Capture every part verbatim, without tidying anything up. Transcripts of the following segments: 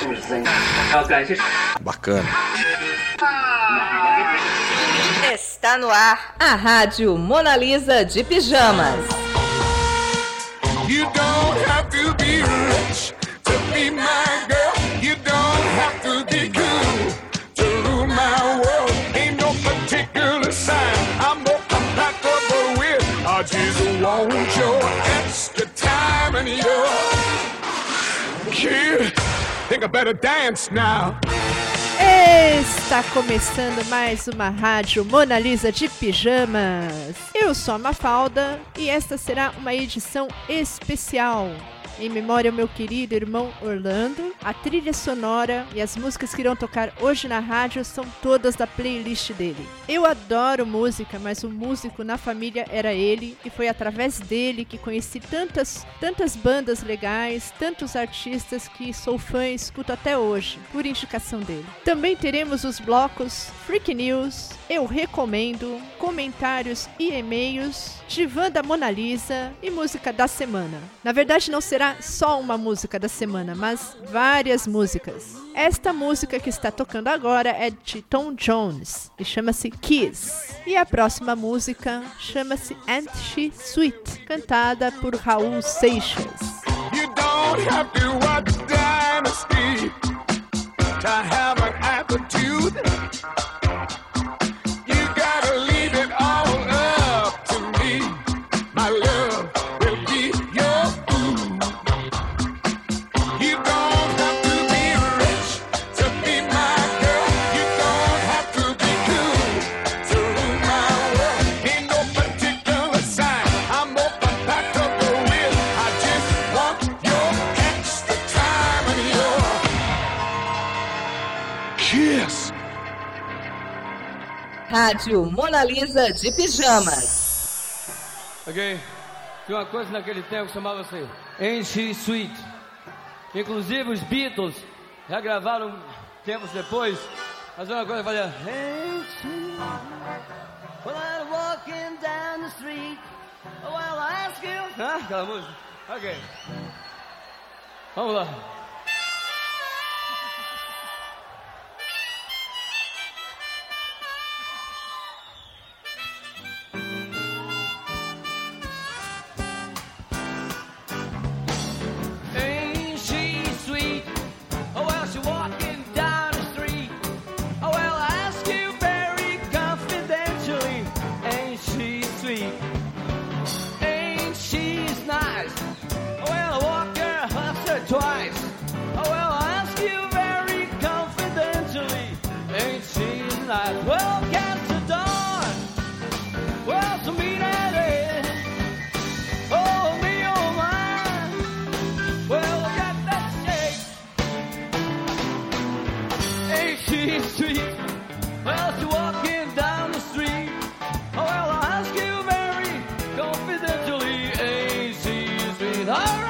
últimos desenhos. Bacana. Está no ar a Rádio Mona Lisa de Pijamas. You don't have to be rich to be my girl. You don't have to be cool to rule my world. Ain't no particular sign I'm more compatible with. I just want your extra time and your kid. Think I better dance now. Está começando mais uma Rádio Mona Lisa de Pijamas. Eu sou a Mafalda e esta será uma edição especial em memória ao meu querido irmão Orlando. A trilha sonora e as músicas que irão tocar hoje na rádio são todas da playlist dele. Eu adoro música, mas o músico na família era ele, e foi através dele que conheci tantas, tantas bandas legais, tantos artistas que sou fã e escuto até hoje, por indicação dele. Também teremos os blocos Freak News, Eu Recomendo, comentários e e-mails, Divã da Mona Lisa e música da semana. Na verdade não será só uma música da semana, mas várias músicas. Esta música que está tocando agora é de Tom Jones e chama-se Kiss. E a próxima música chama-se Ain't She Sweet, cantada por Raul Seixas. You don't have to watch Dynasty to have an attitude. You gotta leave it all up to me. My love will be your food. You don't have to be rich to be my girl. You don't have to be cool to rule my world. Ain't no particular sign I'm more compatible with. I just want your extra time and your kiss. Rádio Mona Lisa de Pijamas. Ok? Tinha uma coisa naquele tempo que chamava-se Ain't She Sweet. Inclusive os Beatles já gravaram tempos depois, mas uma coisa que fazia Ain't she when I'm walking down the street. Well, I ask you. Ah, aquela música. Ok. Vamos lá. Twice. Oh well, I ask you very confidentially. Ain't she nice? Well, cast the dawn. Well, to me that is. Oh me, oh my. Well, I got that shake. Ain't she sweet? Well, she walking down the street. Oh well, I ask you very confidentially. Ain't she sweet? All right.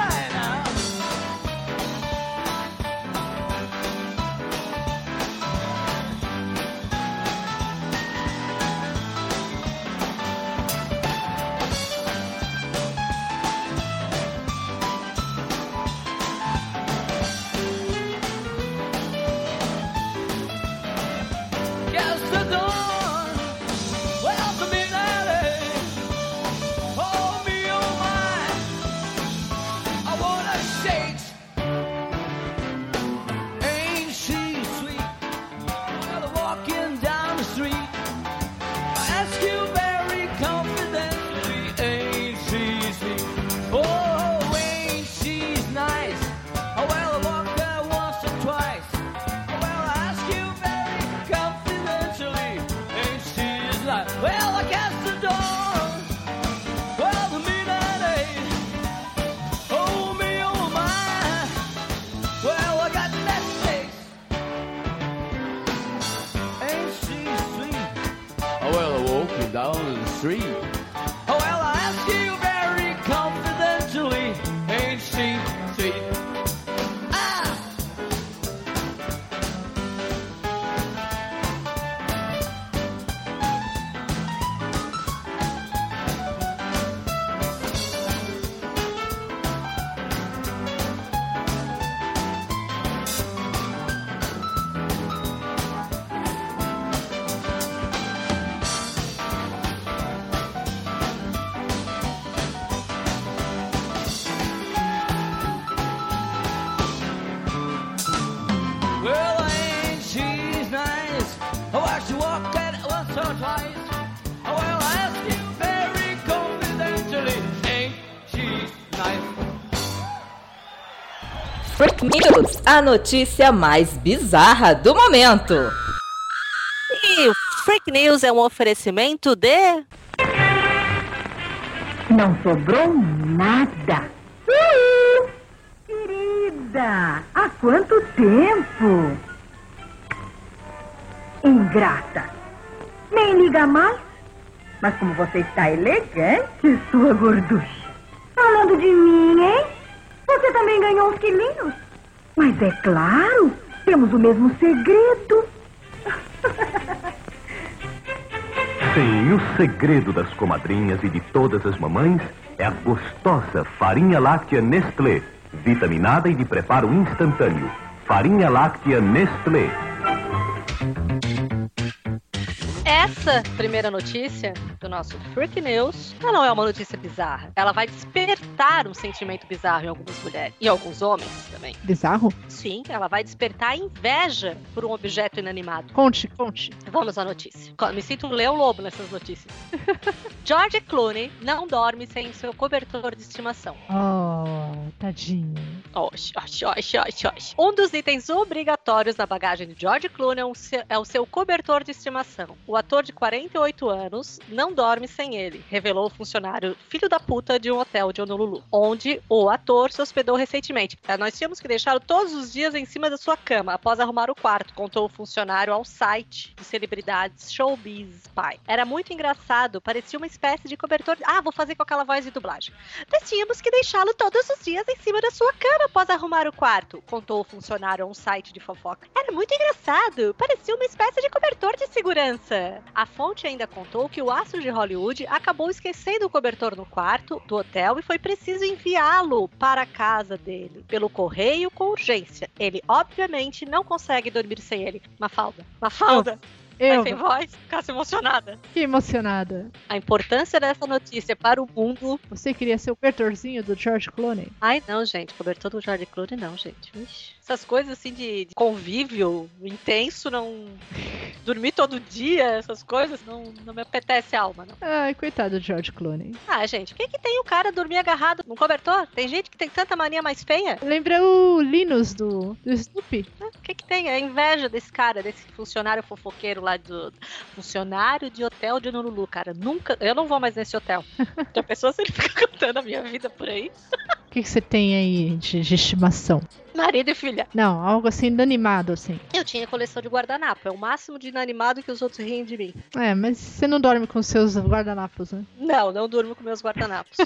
Down the street. Oh well, I ask you very confidentially. Ain't she sweet? Ah! Freak News, a notícia mais bizarra do momento. E o Freak News é um oferecimento de... Não sobrou nada. Uh, querida, há quanto tempo? Ingrata. Nem liga mais. Mas como você está elegante, sua gorducha. Falando de mim, hein? Você também ganhou uns quilinhos. Mas é claro, temos o mesmo segredo. Sim, o segredo das comadrinhas e de todas as mamães é a gostosa farinha láctea Nestlé, vitaminada e de preparo instantâneo. Farinha láctea Nestlé. Essa primeira notícia do nosso Freak News, ela não é uma notícia bizarra. Ela vai despertar um sentimento bizarro em algumas mulheres. E alguns homens também. Bizarro? Sim, ela vai despertar inveja por um objeto inanimado. Conte, conte. Vamos à notícia. Me sinto um leão lobo nessas notícias. George Clooney não dorme sem seu cobertor de estimação. Oh, tadinho. Oxe, oxe, oxe, oxe, oxe. Um dos itens obrigatórios da bagagem de George Clooney é, um seu, é o seu cobertor de estimação. O ator de quarenta e oito anos não dorme sem ele, revelou o funcionário filho da puta de um hotel de Honolulu, onde o ator se hospedou recentemente. Nós tínhamos que deixá-lo todos os dias em cima da sua cama, após arrumar o quarto, contou o funcionário ao site de celebridades Showbiz Spy. Era muito engraçado, parecia uma espécie de cobertor... Ah, vou fazer com aquela voz de dublagem. Nós tínhamos que deixá-lo todos os dias em cima da sua cama após arrumar o quarto, contou o funcionário a um site de fofoca. Era muito engraçado, parecia uma espécie de cobertor de segurança. A fonte ainda contou que o astro de Hollywood acabou esquecendo o cobertor no quarto do hotel e foi preciso enviá-lo para a casa dele, pelo correio com urgência. Ele, obviamente, não consegue dormir sem ele. Mafalda, Mafalda! Eu. Tá sem voz? Ficasse emocionada. Que emocionada. A importância dessa notícia para o mundo... Você queria ser o cobertorzinho do George Clooney? Ai, não, gente. Cobertor do George Clooney, não, gente. Ixi. Essas coisas, assim, de, de convívio intenso, não... Dormir todo dia, essas coisas, não, não me apetece a alma, não. Ai, coitado do George Clooney. Ah, gente, o que que tem o cara dormir agarrado no cobertor? Tem gente que tem tanta mania mais feia. Lembra o Linus do, do Snoopy? O que que tem? É a inveja desse cara, desse funcionário fofoqueiro lá do... Funcionário de hotel de Honolulu, cara. Nunca... Eu não vou mais nesse hotel. Já pensou se ele fica contando a minha vida por aí? O que que você tem aí de, de estimação? Marido e filha. Não, algo assim inanimado, assim. Eu tinha coleção de guardanapo. É o máximo de inanimado que os outros riem de mim. É, mas você não dorme com seus guardanapos, né? Não, não durmo com meus guardanapos.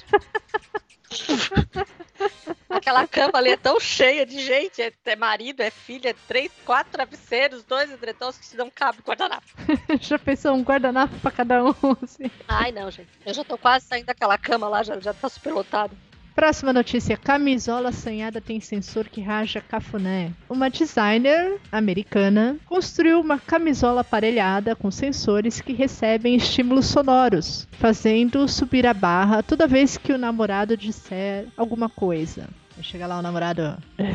Aquela cama ali é tão cheia de gente. É, é marido, é filha, é três, quatro travesseiros, dois edredons que se não cabe guardanapo. Já pensou um guardanapo pra cada um, assim? Ai, não, gente. Eu já tô quase saindo daquela cama lá, já, já tá super lotado. Próxima notícia. Camisola assanhada tem sensor que raja cafuné. Uma designer americana construiu uma camisola aparelhada com sensores que recebem estímulos sonoros, fazendo subir a barra toda vez que o namorado disser alguma coisa. Vai chegar lá o namorado...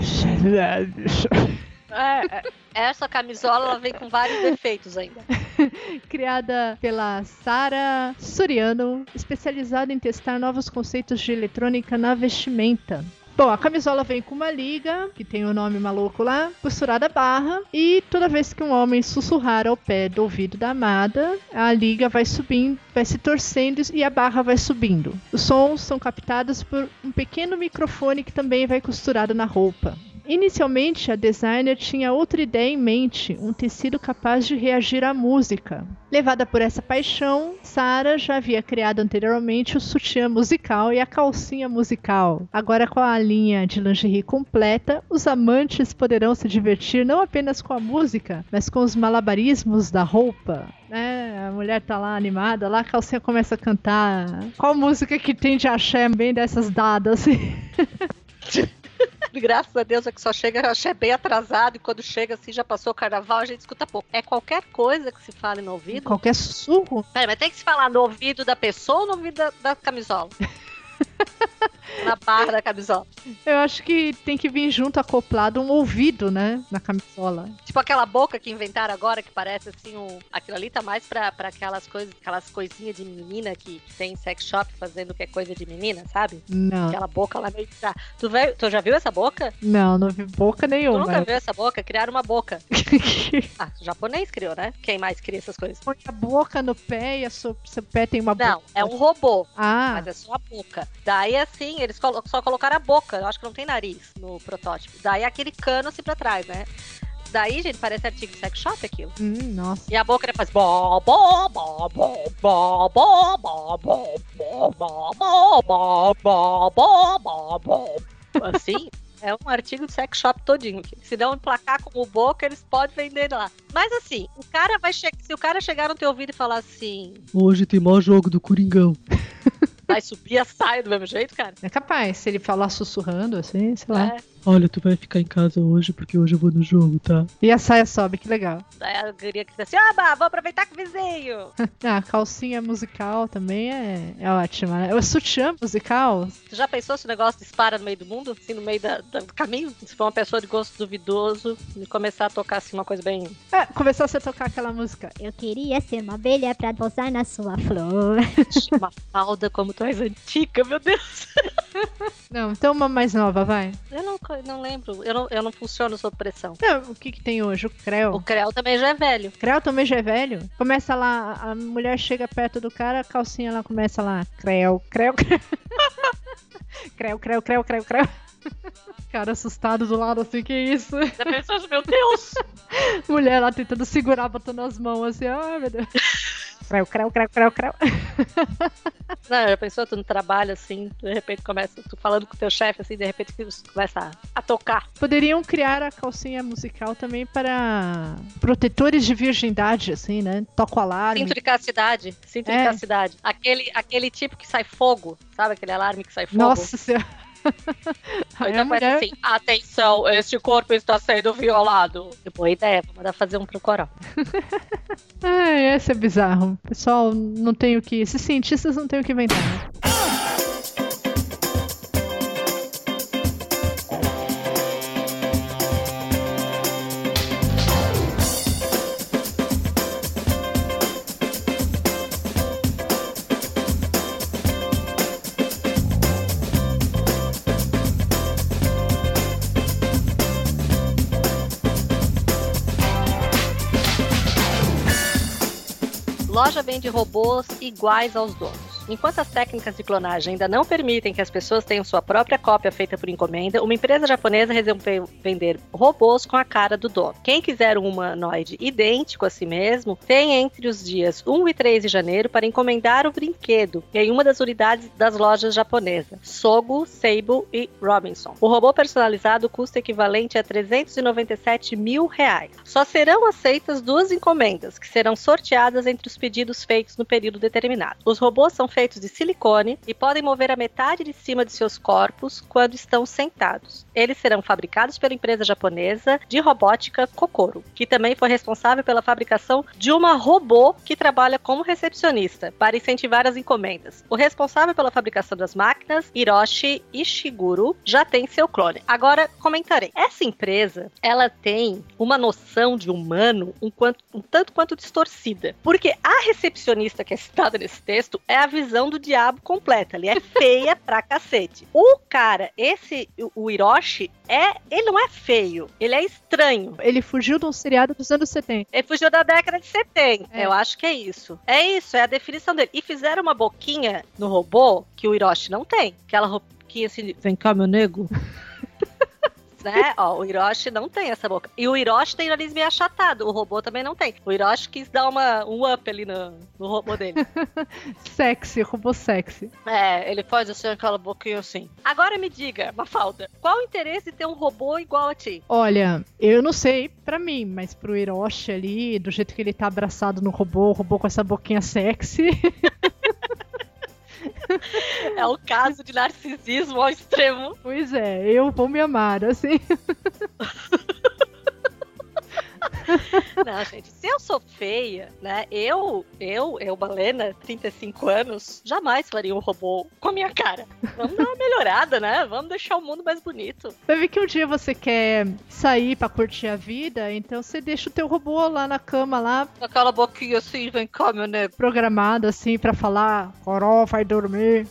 É, é, essa camisola ela vem com vários defeitos ainda. Criada pela Sara Soriano, especializada em testar novos conceitos de eletrônica na vestimenta. Bom, a camisola vem com uma liga, que tem o nome maluco lá, costurada à barra, e toda vez que um homem sussurrar ao pé do ouvido da amada, a liga vai subindo, vai se torcendo e a barra vai subindo. Os sons são captados por um pequeno microfone que também vai costurado na roupa. Inicialmente, a designer tinha outra ideia em mente, um tecido capaz de reagir à música. Levada por essa paixão, Sara já havia criado anteriormente o sutiã musical e a calcinha musical. Agora, com a linha de lingerie completa, os amantes poderão se divertir não apenas com a música, mas com os malabarismos da roupa. É, a mulher tá lá animada, lá a calcinha começa a cantar. Qual música que tem de axé bem dessas dadas? Graças a Deus é que só chega axé bem atrasado e quando chega assim já passou o carnaval a gente escuta pouco. É qualquer coisa que se fale no ouvido? Qualquer sussurro? Pera, mas tem que se falar no ouvido da pessoa ou no ouvido da, da camisola? Na barra da camisola. Eu acho que tem que vir junto acoplado um ouvido, né? Na camisola. Tipo aquela boca que inventaram agora, que parece assim, um... aquilo ali tá mais pra, pra aquelas coisas, aquelas coisinhas de menina que tem em sex shop fazendo que é coisa de menina, sabe? Não. Aquela boca lá meio... Tá. Tu, veio... tu já viu essa boca? Não, não vi boca Tu nenhuma. nunca viu essa boca? Criaram uma boca. Ah, o japonês criou, né? Quem mais cria essas coisas? Põe a boca no pé e a seu, seu pé tem uma boca. Não, é um robô. Ah. Mas é só a boca. Daí, assim, eles colo- só colocaram a boca. Eu acho que não tem nariz no protótipo. Daí, aquele cano assim pra trás, né? Daí, gente, parece artigo de sex shop aquilo. Hum, nossa. E a boca ele faz... Bó, bó, bó, bó, bó, bó, bó, bó, bó, bó, bó, bó, bó, bó, bó, bó. Assim... É um artigo de sex shop todinho. Se não emplacar como boca, eles podem vender lá. Mas assim, o cara vai che- se o cara chegar no teu ouvido e falar assim... Hoje tem maior jogo do Coringão. Vai subir a saia do mesmo jeito, cara? É capaz, se ele falar sussurrando assim, sei lá. É. Olha, tu vai ficar em casa hoje porque hoje eu vou no jogo, tá? E a saia sobe, que legal. Daí a guria que diz assim, ah, bah, vou aproveitar que o vizinho. Ah, a calcinha musical também é, é ótima, né? O sutiã musical. Tu já pensou se o negócio dispara no meio do mundo? Assim, no meio da, da- do caminho? Se for uma pessoa de gosto duvidoso e começar a tocar assim uma coisa bem... É, começasse a tocar aquela música. Eu queria ser uma abelha pra pousar na sua flor. Uma falda como tu és antiga, meu Deus. Não, então uma mais nova, vai. Eu não, não lembro. Eu não, eu não funciono sob pressão. Não, o que que tem hoje? O Creu. O Creu também já é velho. O Creu também já é velho. Começa lá, a mulher chega perto do cara, a calcinha lá começa lá. Creu, Creu, Creu. Creu, Creu, Creu, Creu, Creu. Cara assustado do lado assim, que isso? Já pensou, meu Deus? Mulher lá tentando segurar, botando as mãos assim, ai meu Deus. Creu, creu, creu, creu, creu. Não, já pensou, tu no trabalho assim, de repente começa, tu falando com o teu chefe assim, de repente começa a, a tocar. Poderiam criar a calcinha musical também para protetores de virgindade, assim, né? Toca o alarme. Cinto de castidade, cinto É. de castidade. Aquele, aquele tipo que sai fogo, sabe aquele alarme que sai fogo? Nossa senhora. Aí Aí a então começa mulher- assim, atenção, este corpo está sendo violado. Boa ideia, vou mandar fazer um pro coral. Ai, esse é bizarro. Pessoal, não tem o que... Esses cientistas não têm o que inventar, né? Loja vende robôs iguais aos donos. Enquanto as técnicas de clonagem ainda não permitem que as pessoas tenham sua própria cópia feita por encomenda, uma empresa japonesa resolveu vender robôs com a cara do dono. Quem quiser um humanoide idêntico a si mesmo, tem entre os dias um e três de janeiro para encomendar o brinquedo em uma das unidades das lojas japonesas, Sogo, Seibu e Robinson. O robô personalizado custa equivalente a trezentos e noventa e sete mil reais. Só serão aceitas duas encomendas, que serão sorteadas entre os pedidos feitos no período determinado. Os robôs são feitos de silicone e podem mover a metade de cima de seus corpos quando estão sentados. Eles serão fabricados pela empresa japonesa de robótica Kokoro, que também foi responsável pela fabricação de uma robô que trabalha como recepcionista para incentivar as encomendas. O responsável pela fabricação das máquinas, Hiroshi Ishiguro, já tem seu clone. Agora comentarei. Essa empresa, ela tem uma noção de humano um, quanto, um tanto quanto distorcida, porque a recepcionista que é citada nesse texto é a visão do diabo completa. Ele é feia pra cacete. O cara, esse, o Hiroshi, é, ele não é feio. Ele é estranho. Ele fugiu de um seriado dos anos setenta. Ele fugiu da década de setenta. É. Eu acho que é isso. É isso, é a definição dele. E fizeram uma boquinha no robô que o Hiroshi não tem. Aquela boquinha assim, de, vem cá, meu nego. Né? Ó, o Hiroshi não tem essa boca. E o Hiroshi tem o nariz meio achatado. O robô também não tem. O Hiroshi quis dar uma, um up ali no, no robô dele. Sexy, robô sexy. É, ele faz assim, aquela boquinha assim. Agora me diga, Mafalda, qual o interesse de ter um robô igual a ti? Olha, eu não sei pra mim, mas pro Hiroshi ali, do jeito que ele tá abraçado no robô, o robô com essa boquinha sexy... É o caso de narcisismo ao extremo. Pois é, eu vou me amar, assim. Não, gente, se eu sou feia, né? Eu, eu, eu, Balena, trinta e cinco anos, jamais faria um robô com a minha cara. Vamos dar uma melhorada, né? Vamos deixar o mundo mais bonito. Vai ver que um dia você quer sair pra curtir a vida, então você deixa o teu robô lá na cama, lá, Com aquela boquinha assim, vem cá, meu nego. programado assim, pra falar, Coró, vai dormir.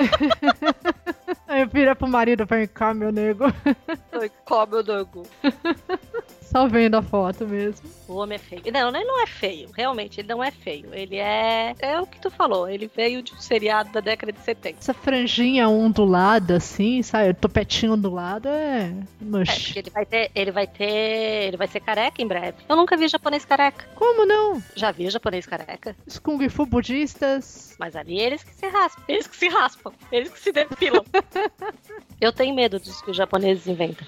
Aí vira pro marido, vem cá, meu nego. Vem cá, meu nego. Só vendo a foto mesmo. O homem é feio. Não, ele não é feio. Realmente, ele não é feio. Ele é... É o que tu falou. Ele veio de um seriado da década de setenta. Essa franjinha ondulada assim, sabe? O topetinho ondulado é... É, Mush. porque ele vai ter... Ele vai ter... Ele vai ser careca em breve. Eu nunca vi japonês careca. Como não? Já vi japonês careca. Os Kung Fu budistas. Mas ali eles que se raspam. Eles que se raspam. Eles que se depilam. Eu tenho medo disso que os japoneses inventam.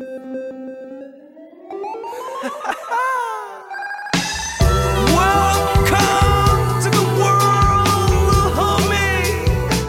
Welcome to the world, homie.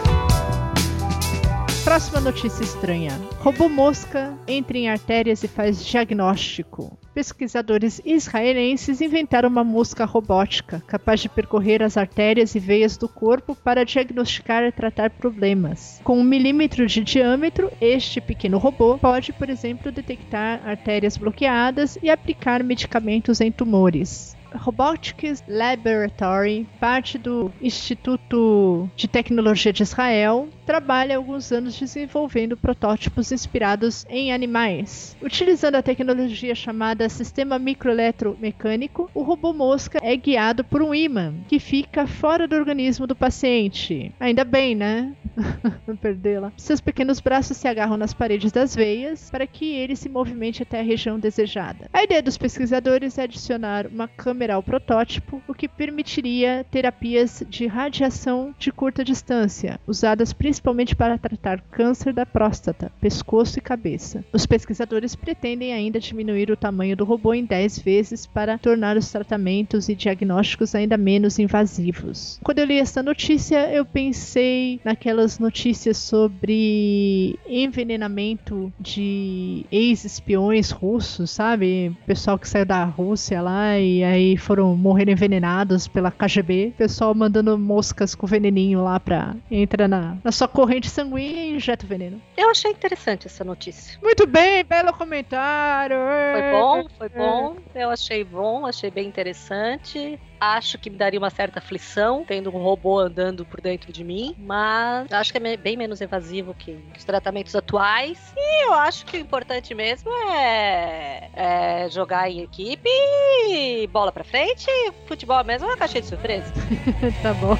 Próxima notícia estranha. Robô mosca entra em artérias e faz diagnóstico. Pesquisadores israelenses inventaram uma mosca robótica capaz de percorrer as artérias e veias do corpo para diagnosticar e tratar problemas. Com um milímetro de diâmetro, este pequeno robô pode, por exemplo, detectar artérias bloqueadas e aplicar medicamentos em tumores. Robotics Laboratory, parte do Instituto de Tecnologia de Israel, trabalha há alguns anos desenvolvendo protótipos inspirados em animais. Utilizando a tecnologia chamada Sistema Microeletromecânico, o robô mosca é guiado por um ímã que fica fora do organismo do paciente. Ainda bem, né? Não perdê-la. Seus pequenos braços se agarram nas paredes das veias para que ele se movimente até a região desejada. A ideia dos pesquisadores é adicionar uma câmera ao protótipo, o que permitiria terapias de radiação de curta distância, usadas principalmente para tratar câncer da próstata, pescoço e cabeça. Os pesquisadores pretendem ainda diminuir o tamanho do robô em dez vezes para tornar os tratamentos e diagnósticos ainda menos invasivos. Quando eu li essa notícia, eu pensei naquelas notícias sobre envenenamento de ex-espiões russos, sabe? Pessoal que saiu da Rússia lá e aí foram morrer envenenados pela K G B. Pessoal mandando moscas com veneninho lá pra entrar na, na sua corrente sanguínea e injeta o veneno. Eu achei interessante essa notícia. Muito bem, belo comentário. Foi bom, foi bom. Eu achei bom, achei bem interessante. Acho que me daria uma certa aflição tendo um robô andando por dentro de mim, mas acho que é bem menos evasivo que os tratamentos atuais. E eu acho que o importante mesmo é, é jogar em equipe e bola pra frente. Futebol mesmo é uma caixinha de surpresa. Tá bom.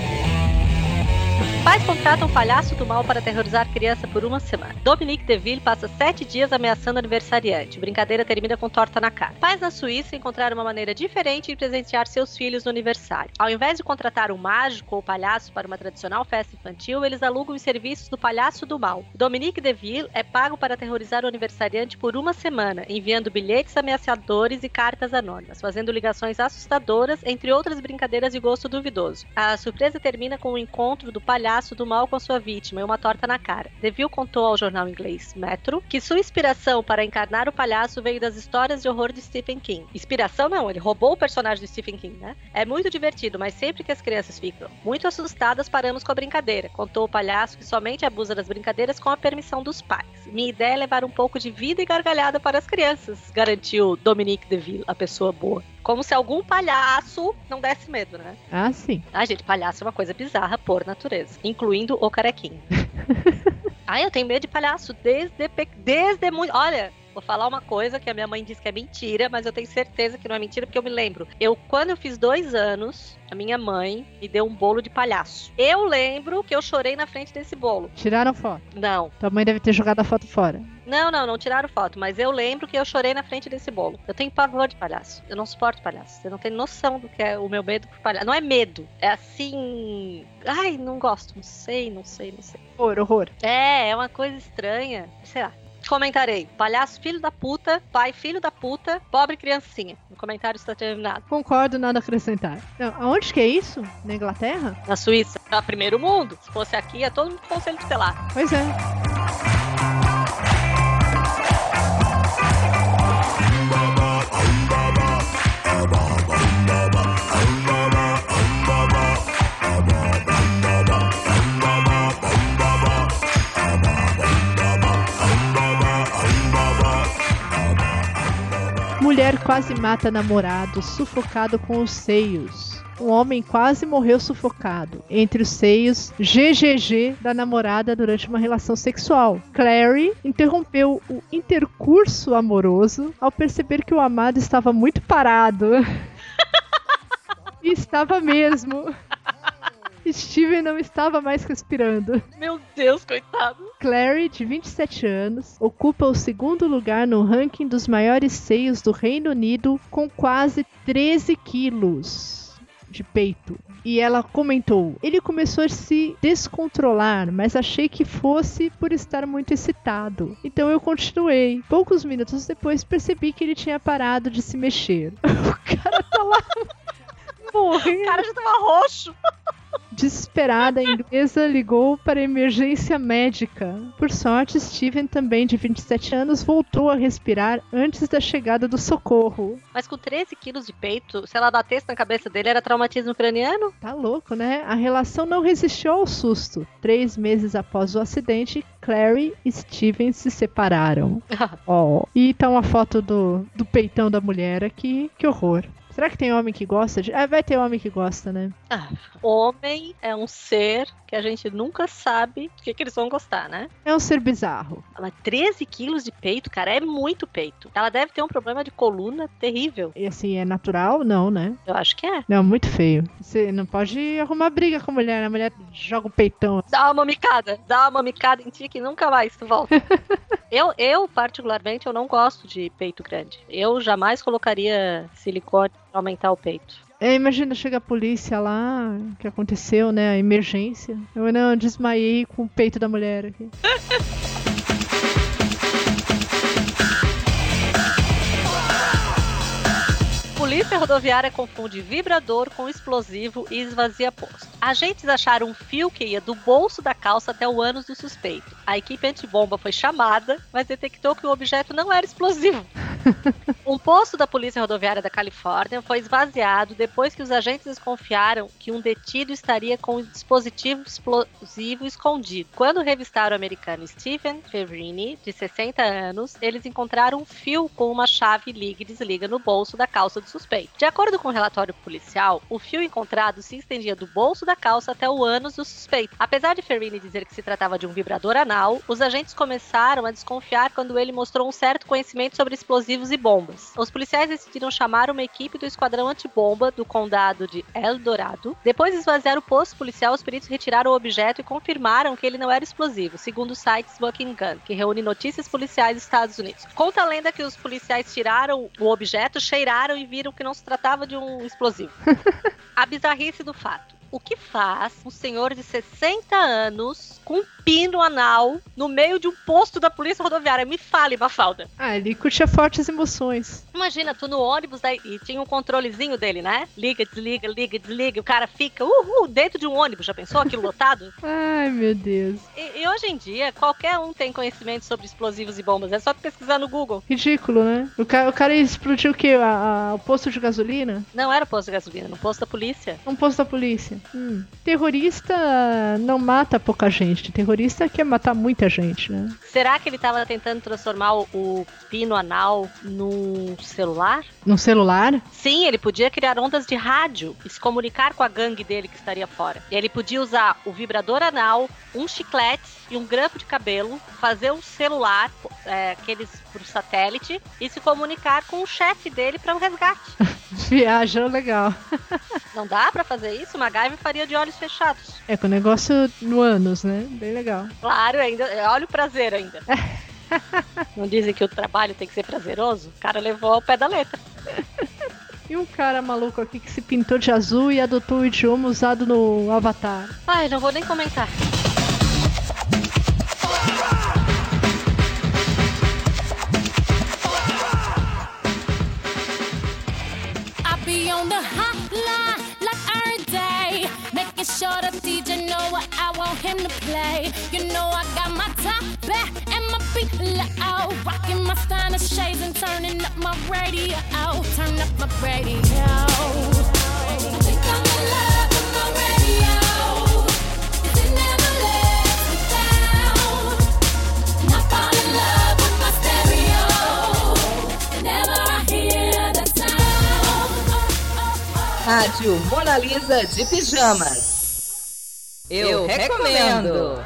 Pais contratam um palhaço do mal para aterrorizar criança por uma semana. Dominique Deville passa sete dias ameaçando aniversariante. Brincadeira termina com torta na cara. Pais na Suíça encontraram uma maneira diferente de presentear seus filhos no aniversário. Ao invés de contratar um mágico ou palhaço para uma tradicional festa infantil, eles alugam os serviços do palhaço do mal. Dominique Deville é pago para aterrorizar o aniversariante por uma semana, enviando bilhetes ameaçadores e cartas anônimas, fazendo ligações assustadoras, entre outras brincadeiras de gosto duvidoso. A surpresa termina com o encontro do palhaço do mal com sua vítima e uma torta na cara. Deville contou ao jornal inglês Metro que sua inspiração para encarnar o palhaço veio das histórias de horror de Stephen King. Inspiração não, ele roubou o personagem de Stephen King, né? É muito divertido, mas sempre que as crianças ficam muito assustadas, paramos com a brincadeira, contou o palhaço, que somente abusa das brincadeiras com a permissão dos pais. Minha ideia é levar um pouco de vida e gargalhada para as crianças, garantiu Dominique Deville, a pessoa boa. Como se algum palhaço não desse medo, né? Ah, sim. Ah, gente, palhaço é uma coisa bizarra por natureza, incluindo o carequinho. Ai, eu tenho medo de palhaço desde, pe... desde muito... Olha, vou falar uma coisa que a minha mãe diz que é mentira, mas eu tenho certeza que não é mentira, porque eu me lembro. Eu, quando eu fiz dois anos, a minha mãe me deu um bolo de palhaço. Eu lembro que eu chorei na frente desse bolo. Tiraram foto? Não. Tua mãe deve ter jogado a foto fora. Não, não, não tiraram foto, mas eu lembro que eu chorei na frente desse bolo. Eu tenho pavor de palhaço. Eu não suporto palhaço. Você não tem noção do que é o meu medo por palhaço. Não é medo. É assim... Ai, não gosto. Não sei, não sei, não sei. Horror, horror. É, é uma coisa estranha. Sei lá. Comentarei. Palhaço filho da puta, pai filho da puta, pobre criancinha. O comentário está terminado. Concordo, nada a acrescentar. Não, aonde que é isso? Na Inglaterra? Na Suíça. É o primeiro mundo. Se fosse aqui, é todo mundo conselho tutelar. Pois é. Mulher quase mata namorado, sufocado com os seios. Um homem quase morreu sufocado entre os seios G G G da namorada durante uma relação sexual. Clary interrompeu o intercurso amoroso ao perceber que o amado estava muito parado. E estava mesmo. Steven não estava mais respirando. Meu Deus, coitado. Clary, de vinte e sete anos, ocupa o segundo lugar no ranking dos maiores seios do Reino Unido com quase treze quilos de peito. E ela comentou: ele começou a se descontrolar, mas achei que fosse por estar muito excitado. Então eu continuei. Poucos minutos depois percebi que ele tinha parado de se mexer. O cara tá lá morrendo. O cara já tava roxo. Desesperada, a inglesa ligou para a emergência médica. Por sorte, Steven, também de vinte e sete anos, voltou a respirar antes da chegada do socorro. Mas com treze quilos de peito, se ela batesse na cabeça dele, era traumatismo craniano? Tá louco, né? A relação não resistiu ao susto. Três meses após o acidente, Clary e Steven se separaram. Ó, oh. E tá uma foto do, do peitão da mulher aqui. Que horror. Será que tem homem que gosta de... Ah, vai ter homem que gosta, né? Ah, homem é um ser que a gente nunca sabe o que, que eles vão gostar, né? É um ser bizarro. Mas treze quilos de peito, cara, é muito peito. Ela deve ter um problema de coluna terrível. E assim, é natural? Não, né? Eu acho que é. Não, muito feio. Você não pode arrumar briga com a mulher, né? A mulher joga o peitão. Dá uma mamicada. Dá uma mamicada em ti que nunca mais tu volta. eu, eu, particularmente, eu não gosto de peito grande. Eu jamais colocaria silicone pra aumentar o peito. É, imagina, chega a polícia lá, o que aconteceu, né? A emergência. Eu não desmaiei com o peito da mulher aqui. Polícia rodoviária confunde vibrador com explosivo e esvazia posto. Agentes acharam um fio que ia do bolso da calça até o ânus do suspeito. A equipe antibomba foi chamada, mas detectou que o objeto não era explosivo. Um posto da Polícia Rodoviária da Califórnia foi esvaziado depois que os agentes desconfiaram que um detido estaria com um dispositivo explosivo escondido. Quando revistaram o americano Stephen Ferrini, de sessenta anos, eles encontraram um fio com uma chave liga e desliga no bolso da calça do suspeito. De acordo com o relatório policial, o fio encontrado se estendia do bolso da calça até o ânus do suspeito. Apesar de Ferrini dizer que se tratava de um vibrador anal, os agentes começaram a desconfiar quando ele mostrou um certo conhecimento sobre explosivos e bombas. Os policiais decidiram chamar uma equipe do esquadrão antibomba do condado de El Dorado. Depois de esvaziar o posto policial, os peritos retiraram o objeto e confirmaram que ele não era explosivo, segundo o site Smoking Gun, que reúne notícias policiais dos Estados Unidos. Conta a lenda que os policiais tiraram o objeto, cheiraram e viram que não se tratava de um explosivo. A bizarrice do fato. O que faz um senhor de sessenta anos com um pino anal no meio de um posto da polícia rodoviária? Me fale, Mafalda. Ah, ele curtia fortes emoções. Imagina, tu no ônibus daí, e tinha um controlezinho dele, né? Liga, desliga, liga, desliga. E o cara fica uhul, dentro de um ônibus. Já pensou aquilo lotado? Ai, meu Deus. E, e hoje em dia, qualquer um tem conhecimento sobre explosivos e bombas. É só pesquisar no Google. Ridículo, né? O cara, o cara explodiu o quê? A, a, o posto de gasolina? Não era posto de gasolina, no posto da polícia. Um posto da polícia. Hum. Terrorista não mata pouca gente. Terrorista quer matar muita gente, né? Será que ele estava tentando transformar o, o pino anal num celular? Num celular? Sim, ele podia criar ondas de rádio e se comunicar com a gangue dele que estaria fora. E ele podia usar o vibrador anal, um chiclete e um grampo de cabelo, fazer um celular, é, aqueles pro satélite, e se comunicar com o chefe dele para um resgate. Viagem legal. Não dá pra fazer isso? O MacGyver faria de olhos fechados. É, com o negócio no ânus, né? Bem legal. Claro, ainda. Olha o prazer ainda. Não dizem que o trabalho tem que ser prazeroso? O cara levou ao pé da letra. E um cara maluco aqui que se pintou de azul e adotou o idioma usado no Avatar. Ai, não vou nem comentar. Be on the hotline like every day, making sure the D J know what I want him to play. You know I got my top back and my feet low, rocking my stunner shades and turning up my radio. Turn up my radio. Think I'm in love with my radio. 'Cause it never lets me down. And I fall in love with my stereo. Whenever I hear Rádio Mona Lisa de Pijamas. Eu recomendo.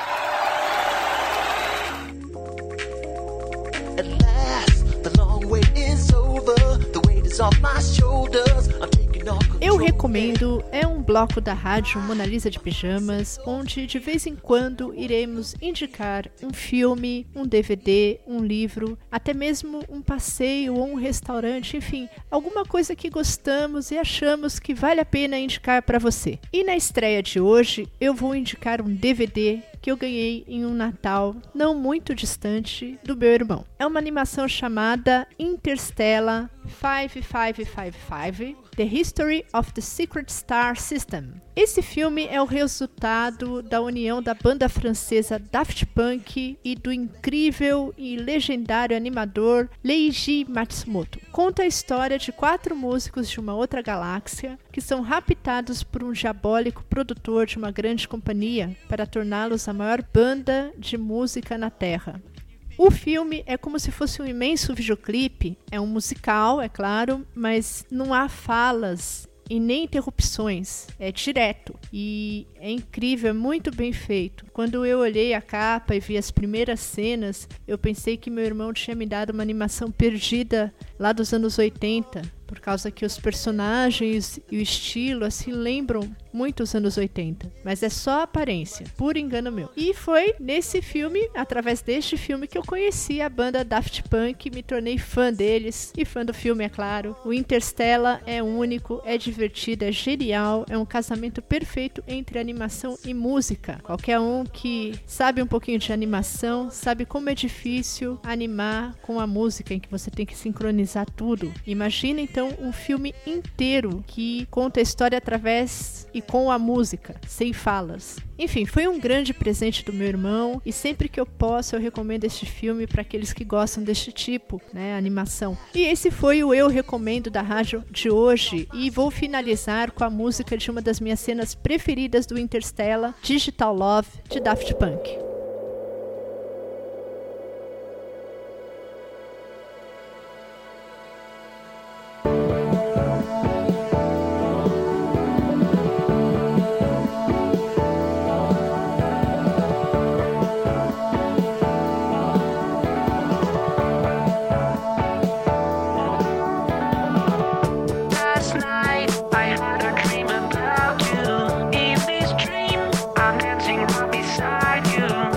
At last, the long wait is over. The weight is off my shoulders. I'm taking off. Eu Recomendo é um bloco da rádio Mona Lisa de Pijamas, onde de vez em quando iremos indicar um filme, um D V D, um livro, até mesmo um passeio ou um restaurante, enfim, alguma coisa que gostamos e achamos que vale a pena indicar para você. E na estreia de hoje eu vou indicar um D V D que eu ganhei em um Natal não muito distante do meu irmão. É uma animação chamada Interstellar cinco cinco cinco cinco, The History of the Secret Star System. Esse filme é o resultado da união da banda francesa Daft Punk e do incrível e legendário animador Leiji Matsumoto. Conta a história de quatro músicos de uma outra galáxia que são raptados por um diabólico produtor de uma grande companhia para torná-los a maior banda de música na Terra. O filme é como se fosse um imenso videoclipe, é um musical, é claro, mas não há falas e nem interrupções, é direto e é incrível, é muito bem feito. Quando eu olhei a capa e vi as primeiras cenas, eu pensei que meu irmão tinha me dado uma animação perdida lá dos anos oitenta, por causa que os personagens e o estilo assim lembram muito os anos oitenta, mas é só a aparência, por engano meu. E foi nesse filme, através deste filme, que eu conheci a banda Daft Punk, me tornei fã deles e fã do filme, é claro. O Interstellar é único, é divertido, é genial, é um casamento perfeito entre animação e música. Qualquer um que sabe um pouquinho de animação sabe como é difícil animar com a música, em que você tem que sincronizar tudo. Imagina então um filme inteiro que conta a história através e com a música, sem falas. Enfim, foi um grande presente do meu irmão e sempre que eu posso eu recomendo este filme para aqueles que gostam deste tipo, né, animação. E esse foi o Eu Recomendo da rádio de hoje e vou finalizar com a música de uma das minhas cenas preferidas do Interstellar, Digital Love, de Daft Punk. In this dream, I'm dancing right beside you.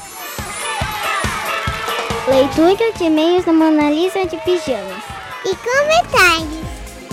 Leitura de e-mails da Mona Lisa de Pijamas. E comentários.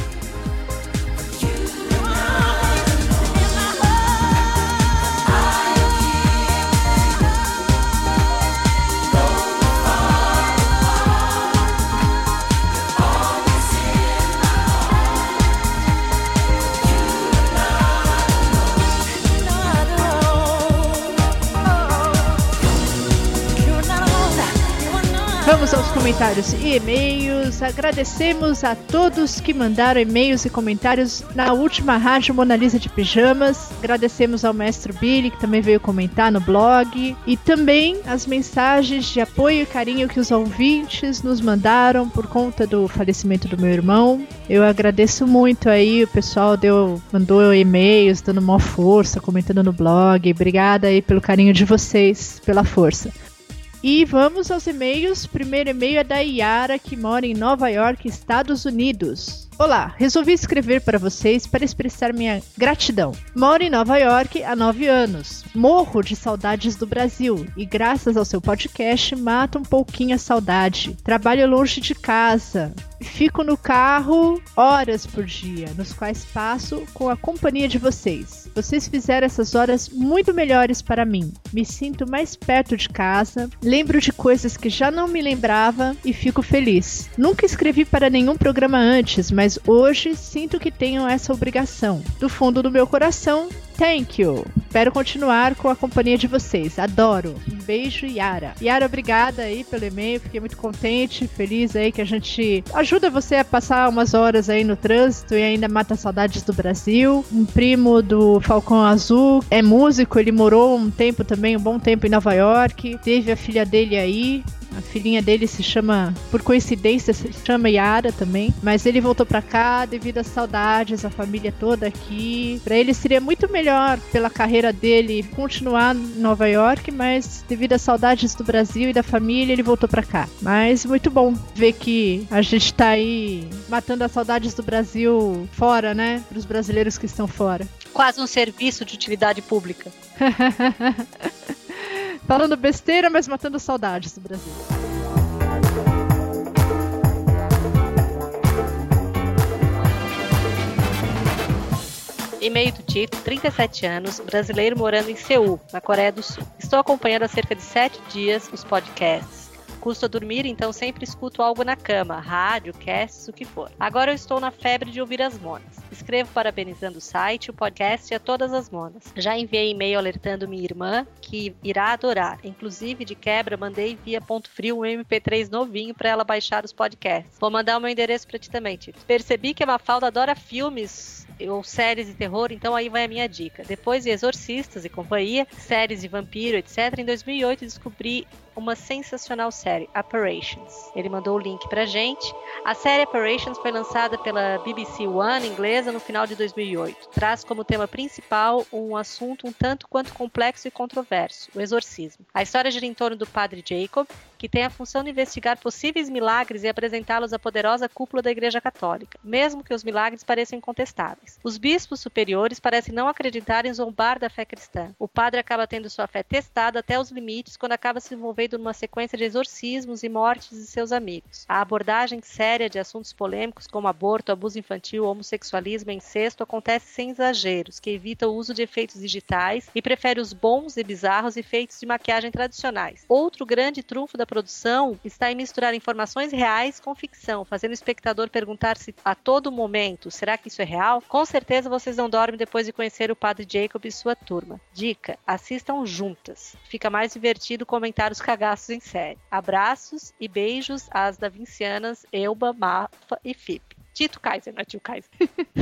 Vamos aos comentários e e-mails. Agradecemos a todos que mandaram e-mails e comentários na última Rádio Mona Lisa de Pijamas. Agradecemos ao Mestre Billy, que também veio comentar no blog. E também as mensagens de apoio e carinho que os ouvintes nos mandaram por conta do falecimento do meu irmão. Eu agradeço muito aí, o pessoal deu, mandou e-mails, dando maior força, comentando no blog. Obrigada aí pelo carinho de vocês, pela força. E vamos aos e-mails. Primeiro e-mail é da Yara, que mora em Nova York, Estados Unidos. Olá, resolvi escrever para vocês para expressar minha gratidão. Moro em Nova York há nove anos. Morro de saudades do Brasil e graças ao seu podcast mata um pouquinho a saudade. Trabalho longe de casa. Fico no carro horas por dia, nos quais passo com a companhia de vocês. Vocês fizeram essas horas muito melhores para mim. Me sinto mais perto de casa, lembro de coisas que já não me lembrava e fico feliz. Nunca escrevi para nenhum programa antes, mas hoje sinto que tenho essa obrigação. Do fundo do meu coração, thank you. Espero continuar com a companhia de vocês. Adoro. Um beijo, Yara. Yara, obrigada aí pelo e-mail. Fiquei muito contente, feliz aí que a gente ajuda você a passar umas horas aí no trânsito e ainda mata saudades do Brasil. Um primo do Falcão Azul é músico, ele morou um tempo também, um bom tempo em Nova York. Teve a filha dele aí. A filhinha dele se chama, por coincidência, se chama Yara também. Mas ele voltou pra cá devido às saudades, a família toda aqui. Pra ele seria muito melhor, pela carreira dele, continuar em Nova York, mas devido às saudades do Brasil e da família, ele voltou pra cá. Mas muito bom ver que a gente tá aí matando as saudades do Brasil fora, né? Pros brasileiros que estão fora. Quase um serviço de utilidade pública. Falando besteira, mas matando saudades do Brasil. E-mail do Tito, trinta e sete anos, brasileiro morando em Seul, na Coreia do Sul. Estou acompanhando há cerca de sete dias os podcasts. Custo a dormir, então sempre escuto algo na cama, rádio, casts, o que for. Agora eu estou na febre de ouvir as monas. Escrevo parabenizando o site, o podcast e a todas as monas. Já enviei e-mail alertando minha irmã, que irá adorar. Inclusive, de quebra, mandei via ponto frio um M P três novinho para ela baixar os podcasts. Vou mandar o meu endereço para ti também, Tito. Percebi que a Mafalda adora filmes ou séries de terror, então aí vai a minha dica. Depois de Exorcistas e companhia, séries de vampiro, etcétera, em dois mil e oito descobri uma sensacional série, Apparitions. Ele mandou o link pra gente. A série Apparitions foi lançada pela B B C One inglesa no final de dois mil e oito. Traz como tema principal um assunto um tanto quanto complexo e controverso, o exorcismo. A história gira em torno do padre Jacob, que tem a função de investigar possíveis milagres e apresentá-los à poderosa cúpula da Igreja Católica, mesmo que os milagres pareçam incontestáveis. Os bispos superiores parecem não acreditar em zombar da fé cristã. O padre acaba tendo sua fé testada até os limites quando acaba se envolvendo numa sequência de exorcismos e mortes de seus amigos. A abordagem séria de assuntos polêmicos como aborto, abuso infantil, homossexualismo e incesto acontece sem exageros, que evita o uso de efeitos digitais e prefere os bons e bizarros efeitos de maquiagem tradicionais. Outro grande trunfo da produção está em misturar informações reais com ficção, fazendo o espectador perguntar-se a todo momento, será que isso é real? Com certeza vocês não dormem depois de conhecer o padre Jacob e sua turma. Dica, assistam juntas. Fica mais divertido comentar os cagaços em série. Abraços e beijos às davincianas Elba, Mafa e Fipe. Tito Kaiser, não é tio Kaiser.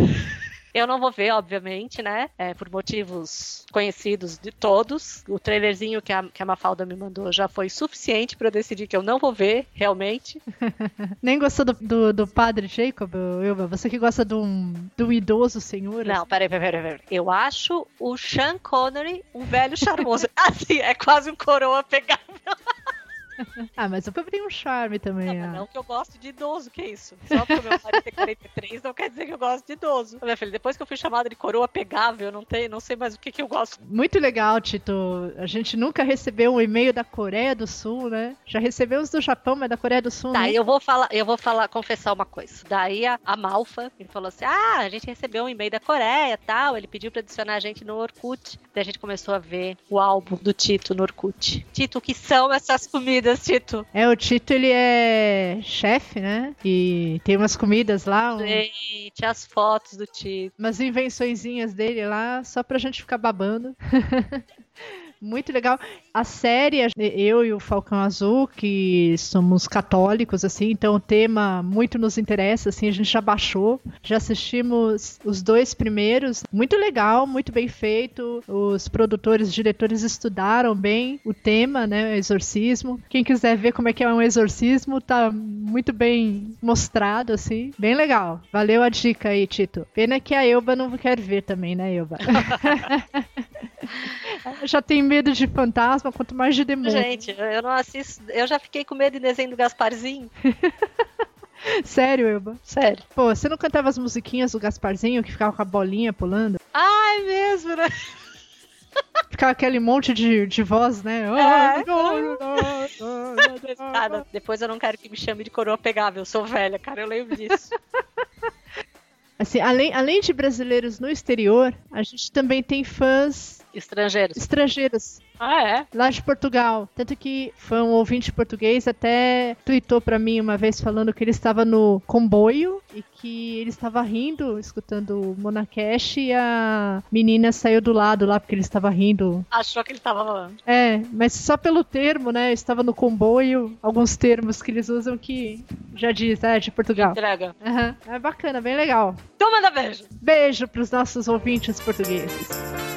Eu não vou ver, obviamente, né? É, por motivos conhecidos de todos. O trailerzinho que a, que a Mafalda me mandou já foi suficiente para eu decidir que eu não vou ver, realmente. Nem gostou do, do, do padre Jacob, Elba? Você que gosta de um, de um idoso senhor? Não, assim? peraí, peraí, peraí. Eu acho o Sean Connery um velho charmoso. Assim, é quase um coroa pegável. Ah, mas o povo tem um charme também. Não, ah. mas não que eu gosto de idoso, que é isso? Só porque o meu marido tem quarenta e três não quer dizer que eu gosto de idoso. Minha filha, depois que eu fui chamada de coroa pegável, eu não, tenho, não sei mais o que, que eu gosto. Muito legal, Tito. A gente nunca recebeu um e-mail da Coreia do Sul, né? Já recebemos do Japão, mas da Coreia do Sul, Tá, né? eu vou falar, eu vou falar, confessar uma coisa. Daí a, a Malfa, ele falou assim, ah, a gente recebeu um e-mail da Coreia e tal, ele pediu pra adicionar a gente no Orkut. Daí a gente começou a ver o álbum do Tito no Orkut. Tito, o que são essas comidas, Tito? É, o Tito, ele é chefe, né? E tem umas comidas lá, um... Gente, as fotos do Tito. umas invençõezinhas dele lá, só pra gente ficar babando. Muito legal. A série, eu e o Falcão Azul, que somos católicos, assim, então o tema muito nos interessa, assim, a gente já baixou, já assistimos os dois primeiros. Muito legal, muito bem feito. Os produtores, diretores estudaram bem o tema, né, exorcismo. Quem quiser ver como é que é um exorcismo, tá muito bem mostrado, assim. Bem legal. Valeu a dica aí, Tito. Pena que a Elba não quer ver também, né, Elba? Já tem medo de fantasma, quanto mais de demônio. Gente, eu não assisto. Eu já fiquei com medo de desenho do Gasparzinho. Sério, Elba? Sério. Pô, você não cantava as musiquinhas do Gasparzinho que ficava com a bolinha pulando? Ah, é mesmo, né? Ficava aquele monte de, de voz, né? É. Nada. Depois eu não quero que me chame de coroa pegável. Eu sou velha, cara. Eu lembro disso. Assim, além, além de brasileiros no exterior, a gente também tem fãs estrangeiros. Estrangeiros. Ah, é? Lá de Portugal. Tanto que foi um ouvinte português até tweetou pra mim uma vez falando que ele estava no comboio e que ele estava rindo, escutando o Monacast, e a menina saiu do lado lá porque ele estava rindo. Achou que ele estava falando. É, mas só pelo termo, né? Eu estava no comboio, alguns termos que eles usam que já diz, é, de Portugal. Entrega. Uhum. É bacana, bem legal. Então manda beijo. Beijo pros nossos ouvintes portugueses.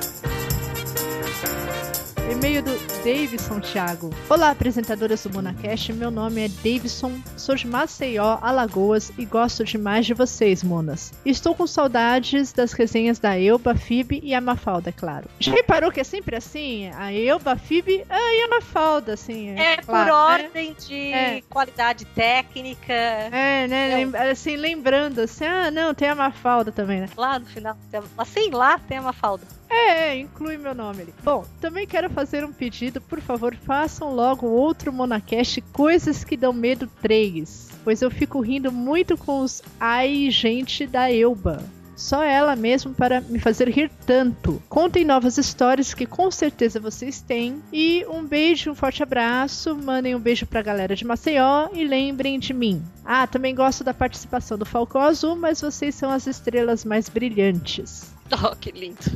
E-mail do Davidson Thiago. Olá, apresentadoras do Monacast. Meu nome é Davidson, sou de Maceió, Alagoas e gosto demais de vocês, monas. Estou com saudades das resenhas da Elba, Phoebe e a Mafalda, é claro. Já reparou que é sempre assim? A Elba, a Phoebe e a Mafalda, assim. É, é por claro, ordem né? de é. qualidade técnica. É, né? Lem- assim, lembrando assim, ah, não, tem a Mafalda também, né? Lá no final. Assim, lá tem a Mafalda. É, inclui meu nome ali. Bom, também quero fazer um pedido, por favor, façam logo outro Monacast Coisas que Dão Medo três, pois eu fico rindo muito com os ai gente da Elba. Só ela mesmo para me fazer rir tanto. Contem novas histórias que com certeza vocês têm. E um beijo, um forte abraço. Mandem um beijo pra galera de Maceió e lembrem de mim. Ah, também gosto da participação do Falcão Azul, mas vocês são as estrelas mais brilhantes. Oh, que lindo.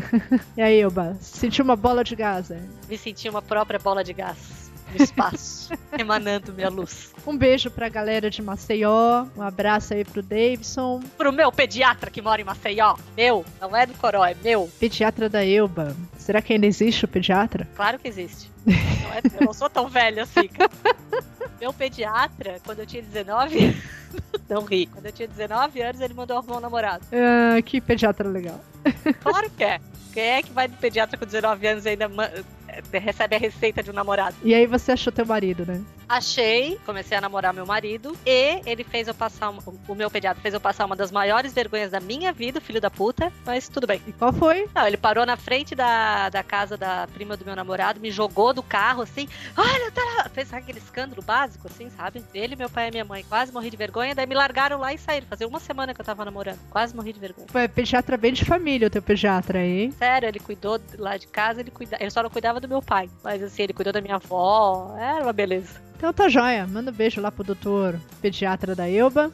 E aí, Elba, sentiu uma bola de gás, né? Me senti uma própria bola de gás no espaço, emanando minha luz. Um beijo pra galera de Maceió, um abraço aí pro Davidson. Pro meu pediatra que mora em Maceió. Meu, não é do Coró, é meu. Pediatra da Elba. Será que ainda existe o pediatra? Claro que existe. Não é, eu não sou tão velha assim, cara. Meu pediatra, quando eu tinha dezenove... Não ri. Quando eu tinha dezenove anos, ele mandou arrumar um namorado. Ah, que pediatra legal. Claro que é. Quem é que vai no pediatra com dezenove anos e ainda ma- recebe a receita de um namorado? E aí você achou teu marido, né? Achei, comecei a namorar meu marido e ele fez eu passar, uma, o meu pediatra fez eu passar uma das maiores vergonhas da minha vida, filho da puta, mas tudo bem. E qual foi? Não, ele parou na frente da, da casa da prima do meu namorado, me jogou do carro assim, olha, tá... fez aquele escândalo básico assim, sabe? Ele, meu pai e minha mãe, quase morri de vergonha, daí me largaram lá e saíram, fazia uma semana que eu tava namorando, quase morri de vergonha. Foi pediatra bem de família, o teu pediatra aí. Sério, ele cuidou lá de casa, ele, cuida... ele só não cuidava do meu pai, mas assim, ele cuidou da minha avó, era uma beleza. Então tá joia, manda um beijo lá pro doutor pediatra da Elba.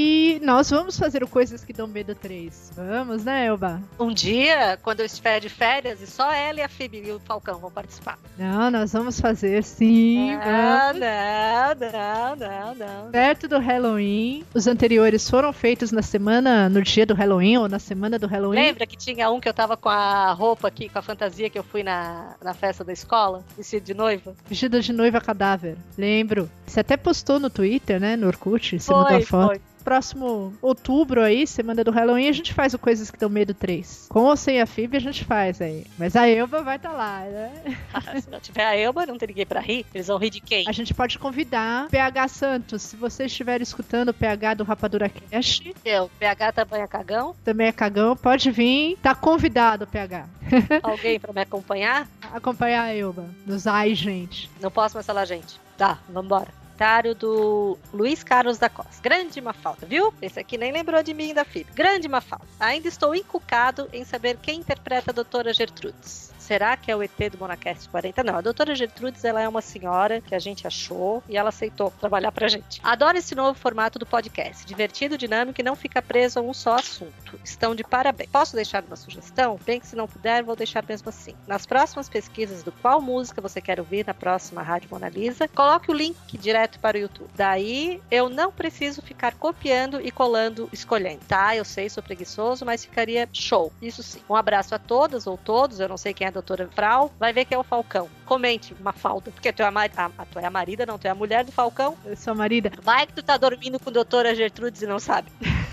E nós vamos fazer o Coisas que Dão Medo três. Vamos, né, Elba? Um dia, quando eu estiver de férias, e só ela e a Phoebe e o Falcão vão participar. Não, nós vamos fazer sim. Não, vamos. não, não, não, não. Perto do Halloween. Os anteriores foram feitos na semana, no dia do Halloween ou na semana do Halloween. Lembra que tinha um que eu tava com a roupa aqui, com a fantasia que eu fui na, na festa da escola? Vestido de noiva? Vestida de noiva cadáver. Lembro. Você até postou no Twitter, né? No Orkut. Você mandou Foi, a foto. foi. próximo outubro aí, semana do Halloween, a gente faz o Coisas que Dão Medo três. Com ou sem a Phoebe, a gente faz aí. Mas a Elba vai estar tá lá, né? Se não tiver a Elba, não tem ninguém pra rir. Eles vão rir de quem? A gente pode convidar P H Santos, se você estiver escutando o P H do Rapadura Cast. Eu, P H também é cagão. Também é cagão, pode vir. Tá convidado, P H. Alguém pra me acompanhar? Acompanhar a Elba. Nos ai, gente. Não posso mais falar, gente. Tá, vambora. Comentário do Luiz Carlos da Costa. Grande Mafalda, viu? Esse aqui nem lembrou de mim e da filha. Grande Mafalda. Ainda estou encucado em saber quem interpreta a doutora Gertrudes. Será que é o E T do Monacast quarenta? Não, a doutora Gertrudes, ela é uma senhora que a gente achou e ela aceitou trabalhar pra gente. Adoro esse novo formato do podcast. Divertido, dinâmico e não fica preso a um só assunto. Estão de parabéns. Posso deixar uma sugestão? Bem que se não puder, vou deixar mesmo assim. Nas próximas pesquisas do qual música você quer ouvir na próxima Rádio Mona Lisa, coloque o link direto para o YouTube. Daí, eu não preciso ficar copiando e colando, escolhendo. Tá, eu sei, sou preguiçoso, mas ficaria show. Isso sim. Um abraço a todas ou todos, eu não sei quem é a doutora Frau, vai ver que é o Falcão. Comente, Mafalda, porque tu é a, mar... a, a, tu é a marida, não, tu é a mulher do Falcão. Eu sou a marida. Vai que tu tá dormindo com a doutora Gertrudes e não sabe.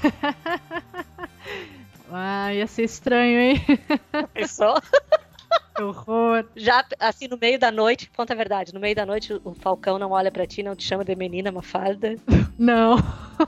Ah, ia ser estranho, hein? Pensou? Que horror. Já, assim, no meio da noite, conta a verdade, no meio da noite o Falcão não olha pra ti, não te chama de menina Mafalda? Não.